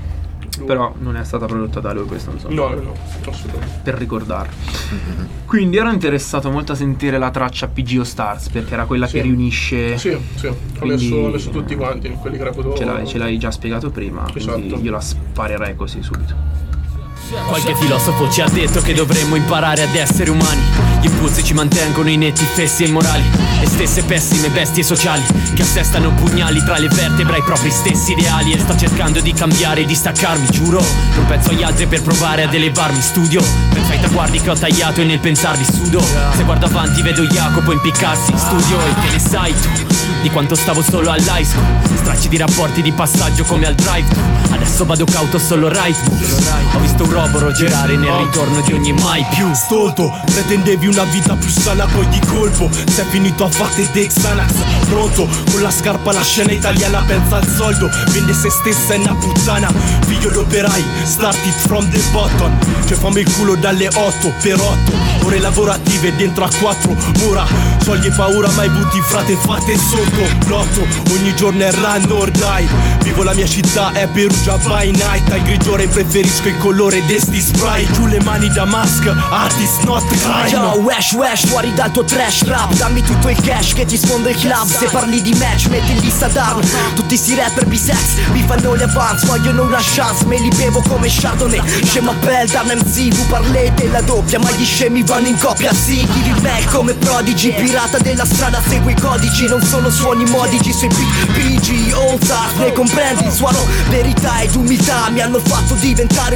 Però non è stata prodotta da lui questa, insomma. No, no, no, assolutamente. Per ricordarlo. Quindi ero interessato molto a sentire la traccia P G O Stars perché era quella Sì. che riunisce. Sì, sì, ho Quindi- messo, ho messo tutti quanti, quelli che reputo. Ce l'hai, ce l'hai già spiegato prima, quindi Esatto. io la sparerei così subito. Qualche filosofo ci ha detto che dovremmo imparare ad essere umani. Gli impulsi ci mantengono inetti, fessi e immorali. Le stesse pessime bestie sociali che assestano pugnali tra le vertebre ai propri stessi ideali. E sto cercando di cambiare e di staccarmi, giuro. Non penso agli altri per provare ad elevarmi, studio. Penso ai traguardi che ho tagliato e nel pensarli sudo. Se guardo avanti vedo Jacopo impiccarsi in studio. E che ne sai tu di quanto stavo solo all'high school? Stracci di rapporti di passaggio come al drive-thru. Adesso vado cauto solo right. Ho visto un roboro girare nel ritorno di ogni mai più. Stolto, pretendevi una vita più sana, poi di colpo sei finito a fatte dei Xanax. Pronto, con la scarpa la scena italiana pensa al soldo, vende se stessa è una puttana. Figlio d'operai, start it from the bottom. Cioè fammi il culo dalle otto per otto ore lavorative dentro a quattro mura. Soldi e paura mai avuti frate fatte sotto lotto. Ogni giorno è run or die. Vivo la mia città, è Perugia by night. Al grigiore preferisco il colore desti spray. Giù le mani da mask, artist not crime. Yo, Wesh Wesh, fuori dal tuo trash rap. Dammi tutto il cash che ti sfondo il club. Se parli di match, metti in lista down. Tutti sti rapper bisex, mi fanno le avance. Vogliono una chance, me li bevo come Chardonnay. Scema Bell, da M C, V parlete la doppia. Ma gli scemi vanno in coppia, sì. Chi me come prodigi, pirata della strada, segue i codici. Non sono suoni modici sui P G, All Stars, ne comprendi il suono. Verità ed umiltà mi hanno fatto diventare uomo.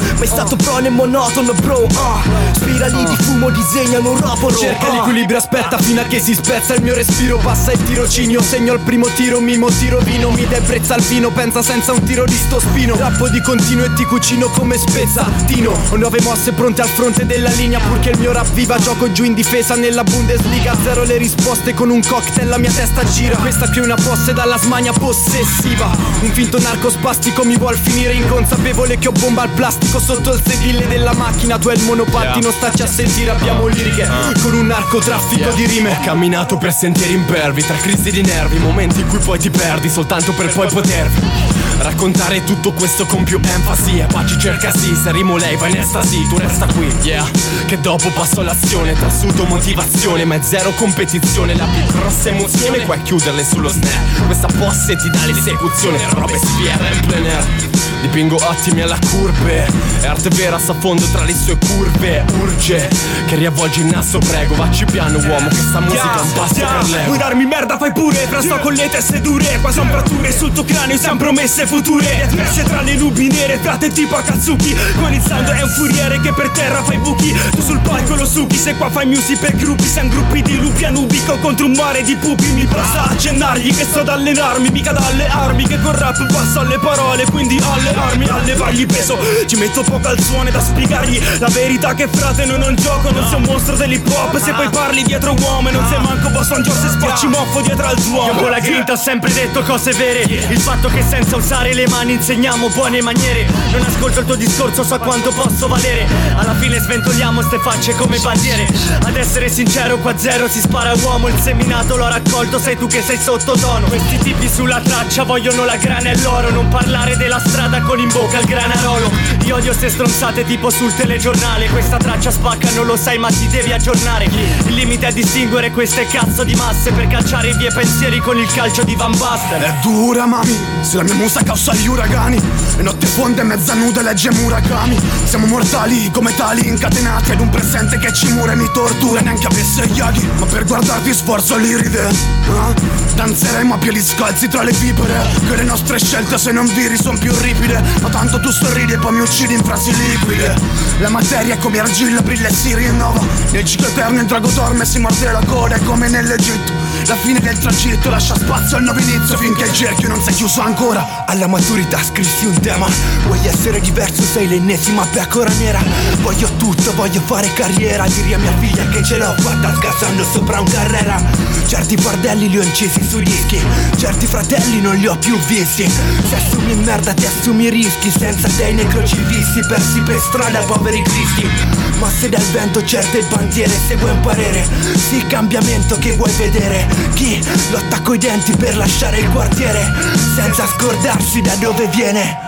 ma è stato prone e monotono bro. uh. Spirali di fumo disegnano un ropolo. Cerca uh. l'equilibrio, aspetta fino a che si spezza il mio respiro. Passa il tirocinio, segno al primo tiro, mimo tiro vino. Mi dà brezza al vino, pensa senza un tiro di sto spino. Rappo di continuo e ti cucino come spezzatino. Ho nove mosse pronte al fronte della linea, purché il mio rap viva. Gioco giù in difesa nella Bundesliga. Zero le risposte, con un cocktail la mia testa gira. Questa più una posse dalla smania possessiva. Un finto narco spastico mi vuol finire inconsapevole che ho bomba al plastico sotto il sedile della macchina. Tu e il monopattino, yeah. Stacci a sentire, abbiamo liriche uh. con un narcotraffico yeah. di rime. Ho camminato per sentieri impervi, tra crisi di nervi, momenti in cui poi ti perdi soltanto per poi potervi raccontare tutto questo con più enfasi. E Paci cerca sì, se rimo lei va in estasi. Tu resta qui, yeah, che dopo passo all'azione. Trassuto motivazione, ma è zero competizione. La più grossa emozione qua è chiuderle sullo snap. Questa posse ti dà l'esecuzione. Robe sfiera in plein air. Dipingo attimi alla curve. È arte vera, sta a fondo tra le sue curve. Urge che riavvolgi il naso, prego. Vacci piano uomo, che sta musica è un passo yeah. per lei. Vuoi darmi merda fai pure, fra sto con le teste dure. Qua son fratture sul tuo cranio, siamo promesse future. Messe tra le nubi nere, frate tipo Akatsuki. Con il sangue è un furiere che per terra fai buchi. Tu sul palco lo succhi, se qua fai music per gruppi. Siamo gruppi di lupi a nubico contro un mare di pupi. Mi basta accennargli che sto ad allenarmi, mica dalle armi. Che con rap passo alle parole, quindi alle armi, allevargli peso. Ci metto poco al suono da spiegargli la verità che frate noi non gioco. Non sei un mostro dell'hip hop, se poi parli dietro uomo. Non sei manco Boston Joe, se schiacci moffo dietro al tuo. Io con la grinta ho sempre detto cose vere. Il fatto che senza usare le mani insegniamo buone maniere. Non ascolto il tuo discorso, so quanto posso valere. Alla fine sventoliamo ste facce come bandiere. Ad essere sincero qua zero si spara uomo. Il seminato l'ho raccolto, sei tu che sei sottotono. Questi tipi sulla traccia vogliono la grana e l'oro. Non parlare della strada con in bocca il granarolo. Io odio ste stronzate tipo sul telegiornale. Questa traccia spacca, non lo sai ma ti devi aggiornare. Il limite è distinguere queste cazzo di masse per cacciare via i pensieri con il calcio di Van Basten. È dura mami, se la mia musa causa gli uragani. E notte fonde mezza nuda legge Murakami. Siamo mortali come tali incatenati ad un presente che ci mura e mi tortura. Neanche avesse gli aghi, ma per guardarti sforzo l'iride eh? Danzeremo a piedi scalzi tra le vipere. Che le nostre scelte se non viri son più ripide. Ma tanto tu sorridi e poi mi uccidi in frasi liquide. La materia è come argilla, brilla e si rinnova. Nel ciclo eterno il drago dorme e si morde la coda. È come nell'Egitto, la fine del tragitto lascia spazio al nuovo inizio. Finché il cerchio non si è chiuso ancora. Alla maturità scrissi un tema. Vuoi essere diverso, sei l'ennesima pecora nera. Voglio tutto, voglio fare carriera. Diri a mia figlia che ce l'ho fatta scassando sopra un Carrera. Certi fardelli li ho incisi sui dischi. Certi fratelli non li ho più visti. Se assumi merda ti assumi rischi. Senza dei nei crocifissi, persi per strada poveri cristi. Mosse dal vento certe bandiere, segue un parere. Sì, il cambiamento che vuoi vedere. Chi lotta coi denti per lasciare il quartiere senza scordarsi da dove viene.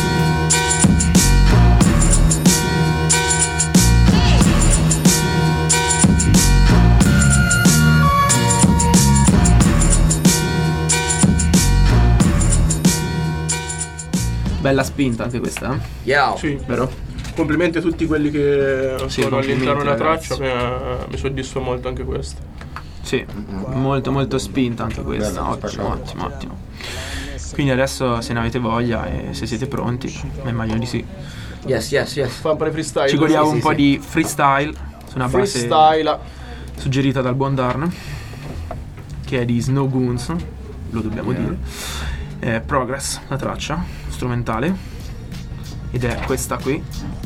Bella spinta anche questa, eh? Yeah. Sì, vero? Complimenti a tutti quelli che Sì, sono all'interno della ragazzi. traccia. Mi, mi soddisfa molto anche questo. Sì, molto molto spinta anche questa. Bella, Ottimo, spaccata. ottimo, ottimo. Quindi adesso se ne avete voglia e se siete pronti, ma immagino di sì. Yes, yes, yes. Fa un po' di freestyle. Ci godiamo sì, un sì, po' sì. di freestyle su una base Freestyle. suggerita dal buon Darn, che è di Snow Goons, lo dobbiamo Yeah. dire. Eh, Progress, la traccia strumentale, ed è questa qui.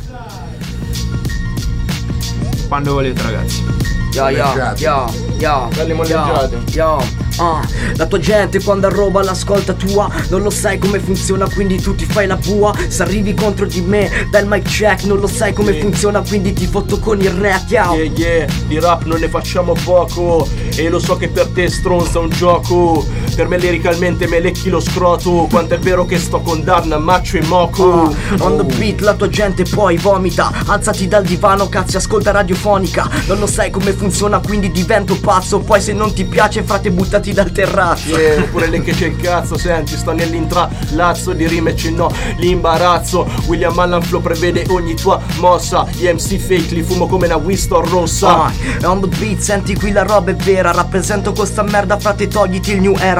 Quando volete, ragazzi. Yo, yo, Molleggiati. yo, yo, Belli yo, molleggiati. yo. Ah, la tua gente quando arroba l'ascolta tua. Non lo sai come funziona, quindi tu ti fai la bua. Se arrivi contro di me dal mic check. Non lo sai come Sì. funziona, quindi ti fotto con il rap, yo. Yeah, yeah, di rap non ne facciamo poco. E lo so che per te stronza un gioco. Per me liricalmente me lecchi lo scroto. Quanto è vero che sto con Darna, Maccio e Moco. Ah, on the beat la tua gente poi vomita. Alzati dal divano, cazzo, ascolta radiofonica. Non lo sai come funziona, quindi divento pazzo. Poi se non ti piace, frate, buttati dal terrazzo. Yeah, oppure lei che c'è il cazzo, senti, sto nell'intralazzo di rime, c'è no, l'imbarazzo. William Allen Flow prevede ogni tua mossa. Gli M C fake li fumo come una Winston rossa. Ah, on the beat, senti qui la roba è vera. Rappresento questa merda, frate, togliti il new era.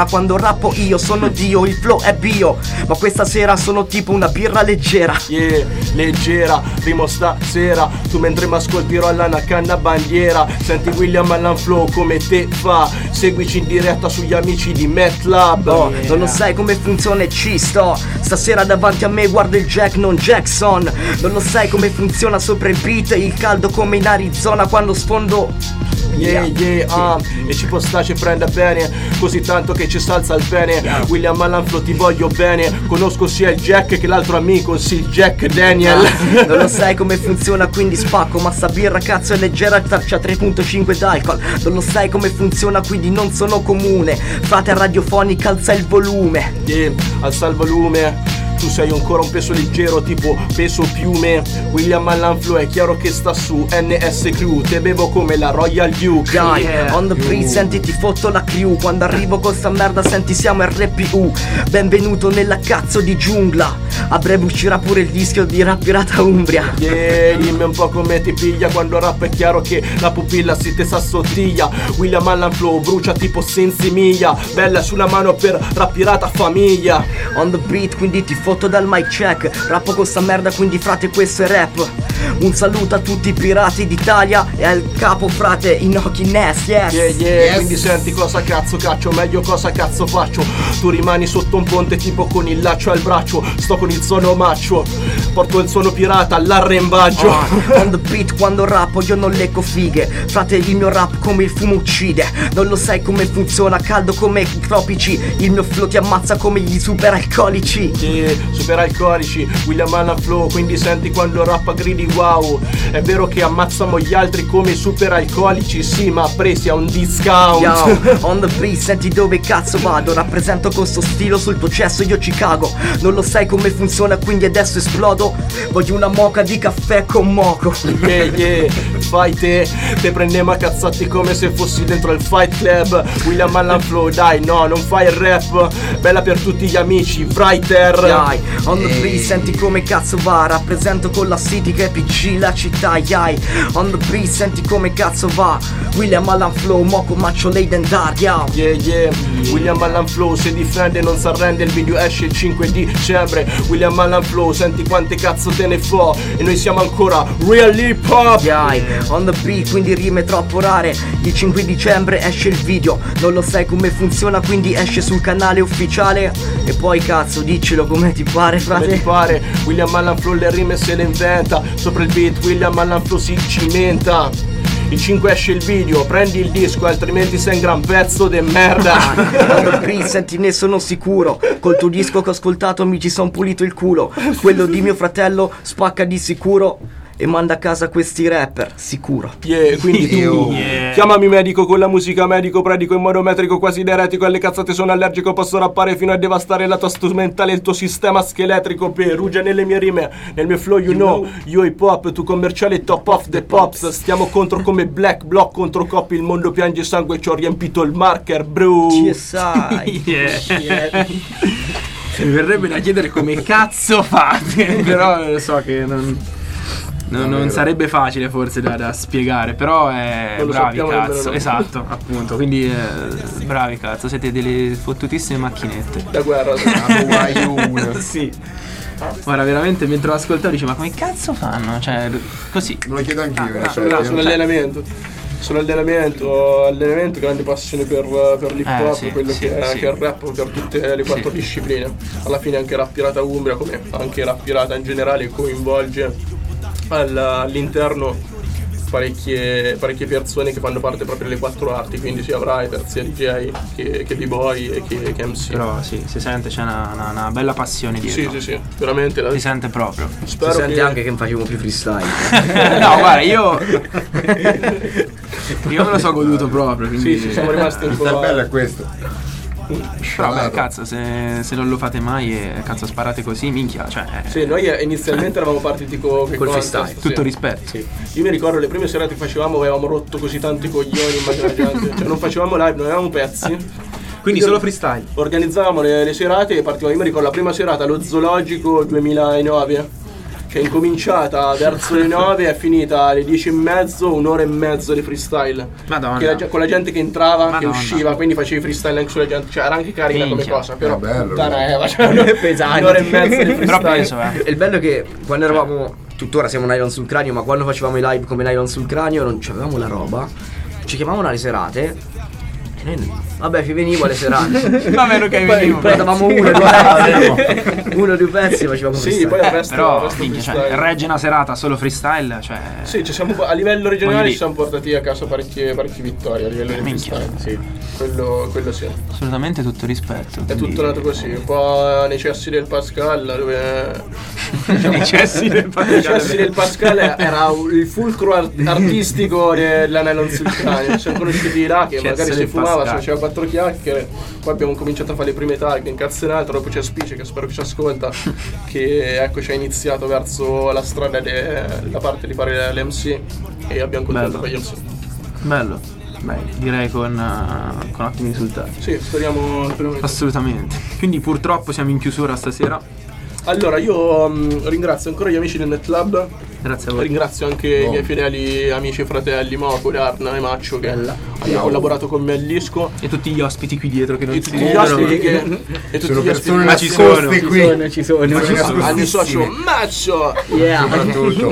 quando rappo io sono Dio, il flow è bio, ma questa sera sono tipo una birra leggera. Yeah, leggera, rimo stasera, tu mentre mi ascolti rolla una canna bandiera. Senti William Allan Flow come te fa, seguici in diretta sugli amici di MetLab. Oh, yeah. Non lo sai come funziona e ci sto, stasera davanti a me guarda il Jack non Jackson. Non lo sai come funziona sopra il beat, il caldo come in Arizona quando sfondo. Yeah, yeah, ah, e ci può sta, ci prenda bene, così tanto che ci salza il bene. Yeah. William Allan Flow ti voglio bene, conosco sia il Jack che l'altro amico, sì, il Jack Daniel. Ah, non lo sai come funziona quindi spacco, ma sta birra cazzo è leggera, c'ha tre virgola cinque d'alcol. Non lo sai come funziona quindi non sono comune, frate radiofonica alza il volume. Yeah, alza il volume. Tu sei ancora un peso leggero tipo peso piume. William Allan Flow è chiaro che sta su N S Crew, te bevo come la Royal Duke. Dai, yeah. On the beat senti ti fotto la crew, quando arrivo con sta merda senti siamo R P U. Benvenuto nella cazzo di giungla, a breve uscirà pure il disco di Rap Pirata Umbria. Yeah, dimmi un po' come ti piglia quando rap è chiaro che la pupilla si te s'assottiglia. William Allan Flow brucia tipo sensimiglia, bella sulla mano per Rap Pirata famiglia. On the beat quindi ti foto dal mic check, rappo con sta merda quindi frate questo è rap. Un saluto a tutti i pirati d'Italia e al capo frate Inoki Ness, yes. Yeah, yeah, yes. Quindi senti cosa cazzo caccio, meglio cosa cazzo faccio. Tu rimani sotto un ponte tipo con il laccio al braccio, sto con il suono maccio, porto il suono pirata all'arrembaggio. Oh, on the beat quando rappo io non lecco fighe, frate il mio rap come il fumo uccide. Non lo sai come funziona, caldo come i tropici, il mio flow ti ammazza come gli super alcolici. Yeah, super alcolici, William Allan Flow, quindi senti quando rappa gridi wow. È vero che ammazzamo gli altri come super alcolici, sì ma presi a un discount. Yo, on the beat senti dove cazzo vado, rappresento con sto stilo sul processo io ci cago. Non lo sai come funziona quindi adesso esplodo, voglio una moca di caffè con moco. Yeah yeah, fai te, te prendiamo a cazzotti come se fossi dentro il Fight Club. William Allan Flow dai no, non fai il rap, bella per tutti gli amici, writer. Yai, on the beat senti come cazzo va, rappresento con la City che è P G la città. Yai, on the beat senti come cazzo va, William Allan Flow, moco maccio Leiden Dark. Yeah yeah, William Allan Flow si difende non s'arrende, il video esce il cinque dicembre. William Allan Flow senti quante cazzo te ne fa e noi siamo ancora real hip hop. Yai, on the beat quindi rime troppo rare, il cinque dicembre esce il video, non lo sai come funziona quindi esce sul canale ufficiale. E poi cazzo diccelo come ti pare frate. Come ti pare, William Allan Flow le rime se le inventa, sopra il beat William Allan Flow si cimenta. Il cinque esce il video, prendi il disco altrimenti sei un gran pezzo de merda. On the beat senti ne sono sicuro, col tuo disco che ho ascoltato mi ci son pulito il culo. Quello di mio fratello spacca di sicuro e manda a casa questi rapper, sicuro. Yeah, quindi tu yeah. Chiamami medico, con la musica medico predico in modo metrico quasi deretico, alle cazzate sono allergico, posso rappare fino a devastare la tua strumentale e il tuo sistema scheletrico. Perugia nelle mie rime, nel mio flow you, you know, know. Io hip hop, tu commerciale top of the pops. Stiamo contro come Black Block contro Copy, il mondo piange sangue, ci ho riempito il marker, bro. C S I. Yeah. Yeah. Mi verrebbe da chiedere come cazzo fate, però so che non... No, non sarebbe facile forse da, da spiegare, però è bravi cazzo, esatto, appunto, quindi eh, bravi cazzo, siete delle fottutissime macchinette da guerra. Sì. Guarda, veramente mentre lo ascoltavo dicevo ma come cazzo fanno? Cioè, così. Me lo chiedo anch'io. Ah, cioè, sull'allenamento. Sull'allenamento, allenamento, grande passione per, per l'hip hop, eh, sì, quello sì, che, è, sì. che è il rap per tutte le quattro sì. discipline. Alla fine anche Rap Pirata Umbria, come anche Rap Pirata in generale, coinvolge all'interno parecchie, parecchie persone che fanno parte proprio delle quattro arti, quindi sia writer, sia D J che, che B-boy e che, che M C. Però sì, si sente, c'è una, una, una bella passione dietro. Sì, sì, sì, veramente la... si sente proprio. Spero si sente che... anche che non facciamo più freestyle. No, guarda, io io me lo so goduto proprio, quindi... Sì, sì, siamo rimasti un po'... Il bello è questo. Però beh, cazzo, se, se non lo fate mai e cazzo sparate così, minchia, cioè... Sì, noi inizialmente eravamo partiti co, col freestyle, tutto sì. rispetto. Sì. Io mi ricordo le prime serate che facevamo, avevamo rotto così tanti coglioni, immaginate, cioè non facevamo live, non avevamo pezzi. Quindi solo freestyle. Organizzavamo le, le serate e partivamo, io mi ricordo la prima serata allo Zoologico duemilanove. che è incominciata verso le nove e è finita alle dieci e mezzo, un'ora e mezzo di freestyle. Madonna. Che la, con la gente che entrava, Madonna. che usciva, quindi facevi freestyle anche sulla gente, cioè era anche carina Minchia. come cosa, però Ah, bello, puttana bello. Eva, cioè, Pesante. un'ora e mezzo di freestyle. Però peso, eh. E il bello è che quando eravamo, tuttora siamo Nylon sul cranio, ma quando facevamo i live come Nylon sul cranio non avevamo la roba, ci chiamavano alle serate e noi, vabbè, ci venivo alle serate. Va bene, ok, venivo. Poi davamo uno o due pezzi, uno o due pezzi e facevamo Sì, freestyle. poi il resto, il Però, resto minchia, cioè, freestyle. regge una serata solo freestyle, cioè... Sì, ci siamo, a livello regionale Voglio ci siamo portati a casa parecchie, parecchie vittorie a livello di Minchia. freestyle, sì, quello, quello sì. Assolutamente tutto rispetto. È quindi- tutto nato così, un po' nei cessi del Pascal, dove Nei cessi del nei cessi del Pascal era il fulcro art- artistico della Nylon sul cranio. Ci siamo conosciuti là che Cessi magari si del fumava, si Pascal. faceva quattro chiacchiere, poi abbiamo cominciato a fare le prime targhe, incazzenato, dopo c'è Spice che spero che ci ascolta, che ecco ci ha iniziato verso la strada della parte di fare l'M C e abbiamo continuato Bello. con gli M C. Bello. Beh, direi con, uh, con ottimi risultati. Sì, speriamo, speriamo di- Assolutamente. Quindi purtroppo siamo in chiusura stasera. Allora, io mh, ringrazio ancora gli amici del NetLab. Grazie a voi. Ringrazio anche i miei fedeli amici e fratelli Moco, Darna e Maccio che hanno collaborato con me al disco. E tutti gli ospiti qui dietro che non E si tutti gli vedono. ospiti che e tutti Sono gli persone ospiti Ma ci nascoste sono, Ci qui. sono, ci sono. Ma ci al mio nascostissime. socio Maccio. Yeah. Soprattutto.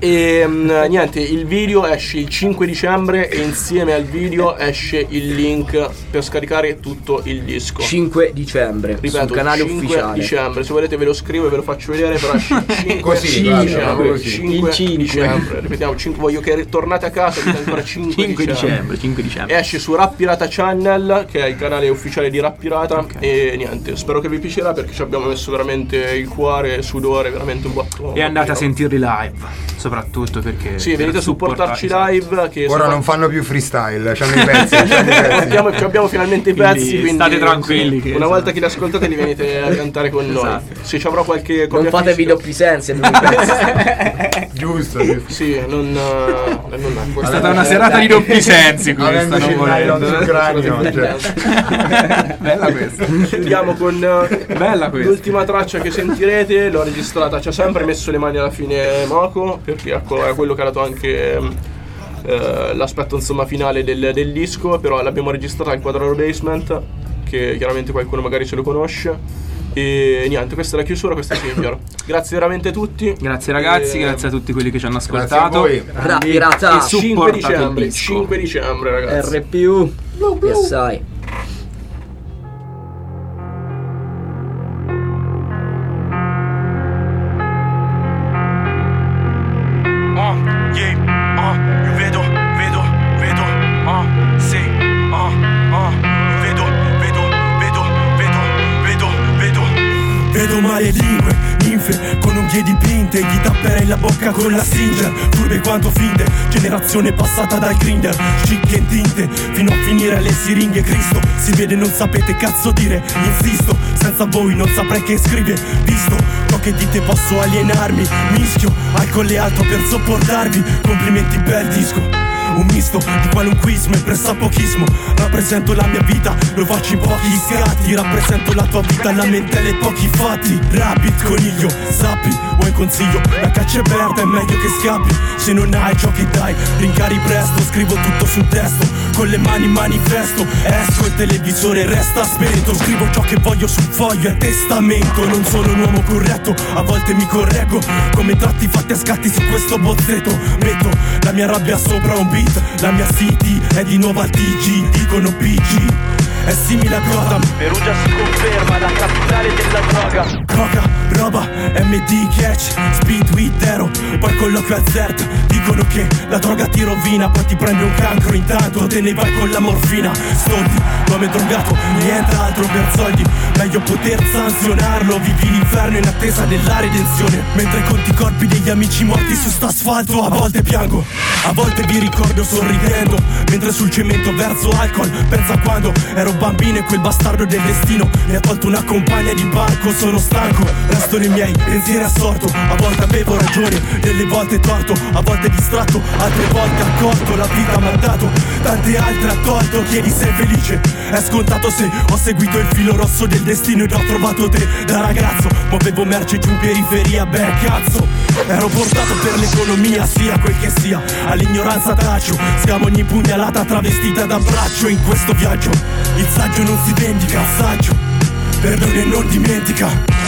E mh, niente, il video esce il cinque dicembre e insieme al video esce il link per scaricare tutto il disco. cinque dicembre Ripeto, sul canale cinque ufficiale. dicembre, se volete ve lo scrivo e ve lo faccio vedere, però esce il cinque Così, guarda, dicembre, così. cinque Il cinque. dicembre, ripetiamo, cinque, voglio che tornate a casa, dite ancora cinque, cinque dicembre, cinque E dicembre. esce su Rap Pirata Channel, che è il canale ufficiale di Rap Pirata. E niente, spero che vi piacerà perché ci abbiamo messo veramente il cuore, sudore, veramente un botto. E andate a sentirli live, soprattutto perché... Sì, venite per a supportarci supportarci, live. Che Ora se non fanno più freestyle, c'hanno i pezzi, c'hanno i pezzi. Abbiamo, abbiamo finalmente i Quindi pezzi, quindi state tranquilli che- una volta che li ascoltate li venite a cantare con noi. Esatto. Se ci avrò qualche Non copia fate fisica- video più sensi, abbiamo i pezzi. Giusto, giusto. Sì, non, eh, non è È stata una serata di doppi sensi questa, Avendoci non il nylon volendo. sul cranio, cioè. Bella questa. Chiudiamo con eh, Bella questa. l'ultima traccia che sentirete, l'ho registrata, ci ha sempre messo le mani alla fine Moco, perché ecco, è quello che ha dato anche eh, l'aspetto insomma finale del, del disco, però l'abbiamo registrata al Quadraro Basement, che chiaramente qualcuno magari se lo conosce. E niente, questa è la chiusura, questa è Silvio. Grazie veramente a tutti. Grazie ragazzi, E- grazie a tutti quelli che ci hanno Grazie a ascoltato. voi. Rap Pirata. E su- cinque supportate il dicembre, disco. cinque dicembre ragazzi. R più. Yes, sai. Uh, yeah, uh, io vedo, vedo, vedo, uh, sì, uh, uh, io vedo, vedo, vedo, vedo, vedo, vedo. Vedo male lingue, ninfe, con unghie dipinte, gli tapperei la bocca con la Singer. Furbe quanto finte, generazione passata dal grinder, scicche in tinte, fino a finire alle siringhe. Cristo, si vede non sapete cazzo dire, insisto, senza voi non saprei che scrive. Visto, ciò che dite posso alienarmi, mischio, alcol e altro per sopportarvi. Complimenti, bel disco. Un misto di qualunquismo e pressapochismo. Rappresento la mia vita, lo faccio in pochi scatti. Rappresento la tua vita, la mentale e pochi fatti. Rabbit, coniglio, sappi, vuoi consiglio? La caccia è verde, è meglio che scappi. Se non hai ciò che dai, rincari presto. Scrivo tutto sul testo, con le mani manifesto. Esco, il televisore resta spento. Scrivo ciò che voglio sul foglio, è testamento. Non sono un uomo corretto, a volte mi correggo. Come tratti fatti a scatti su questo bozzetto. Metto la mia rabbia sopra un beat. La mia city è di nuovo al T G, dicono P G. È simile a Gotham, Perugia si conferma la capitale della droga. Coca, roba, M D, catch, speed, weed, zero. Poi colloquio al Z E R T, dicono che la droga ti rovina. Poi ti prende un cancro, intanto te ne vai con la morfina. Stolti, come drogato, nient'altro per soldi. Meglio poter sanzionarlo, vivi l'inferno in attesa della redenzione. Mentre conti i corpi degli amici morti su st'asfalto. A volte piango, a volte vi ricordo sorridendo, mentre sul cemento verso alcol. Pensa a quando ero bambino e quel bastardo del destino mi ha tolto una compagna di banco. Sono stanco, resto nei miei pensieri assorto. A volte avevo ragione, delle volte torto. A volte distratto, altre volte accolto. La vita m'ha dato, tante altre ha tolto. Chiedi sei felice, è scontato se ho seguito il filo rosso del destino ed ho trovato te. Da ragazzo muovevo merce giù in periferia, beh cazzo. Ero portato per l'economia, sia quel che sia. All'ignoranza tacio, siamo ogni pugnalata travestita da braccio. In questo viaggio il saggio non si vendica, saggio perdona e non dimentica.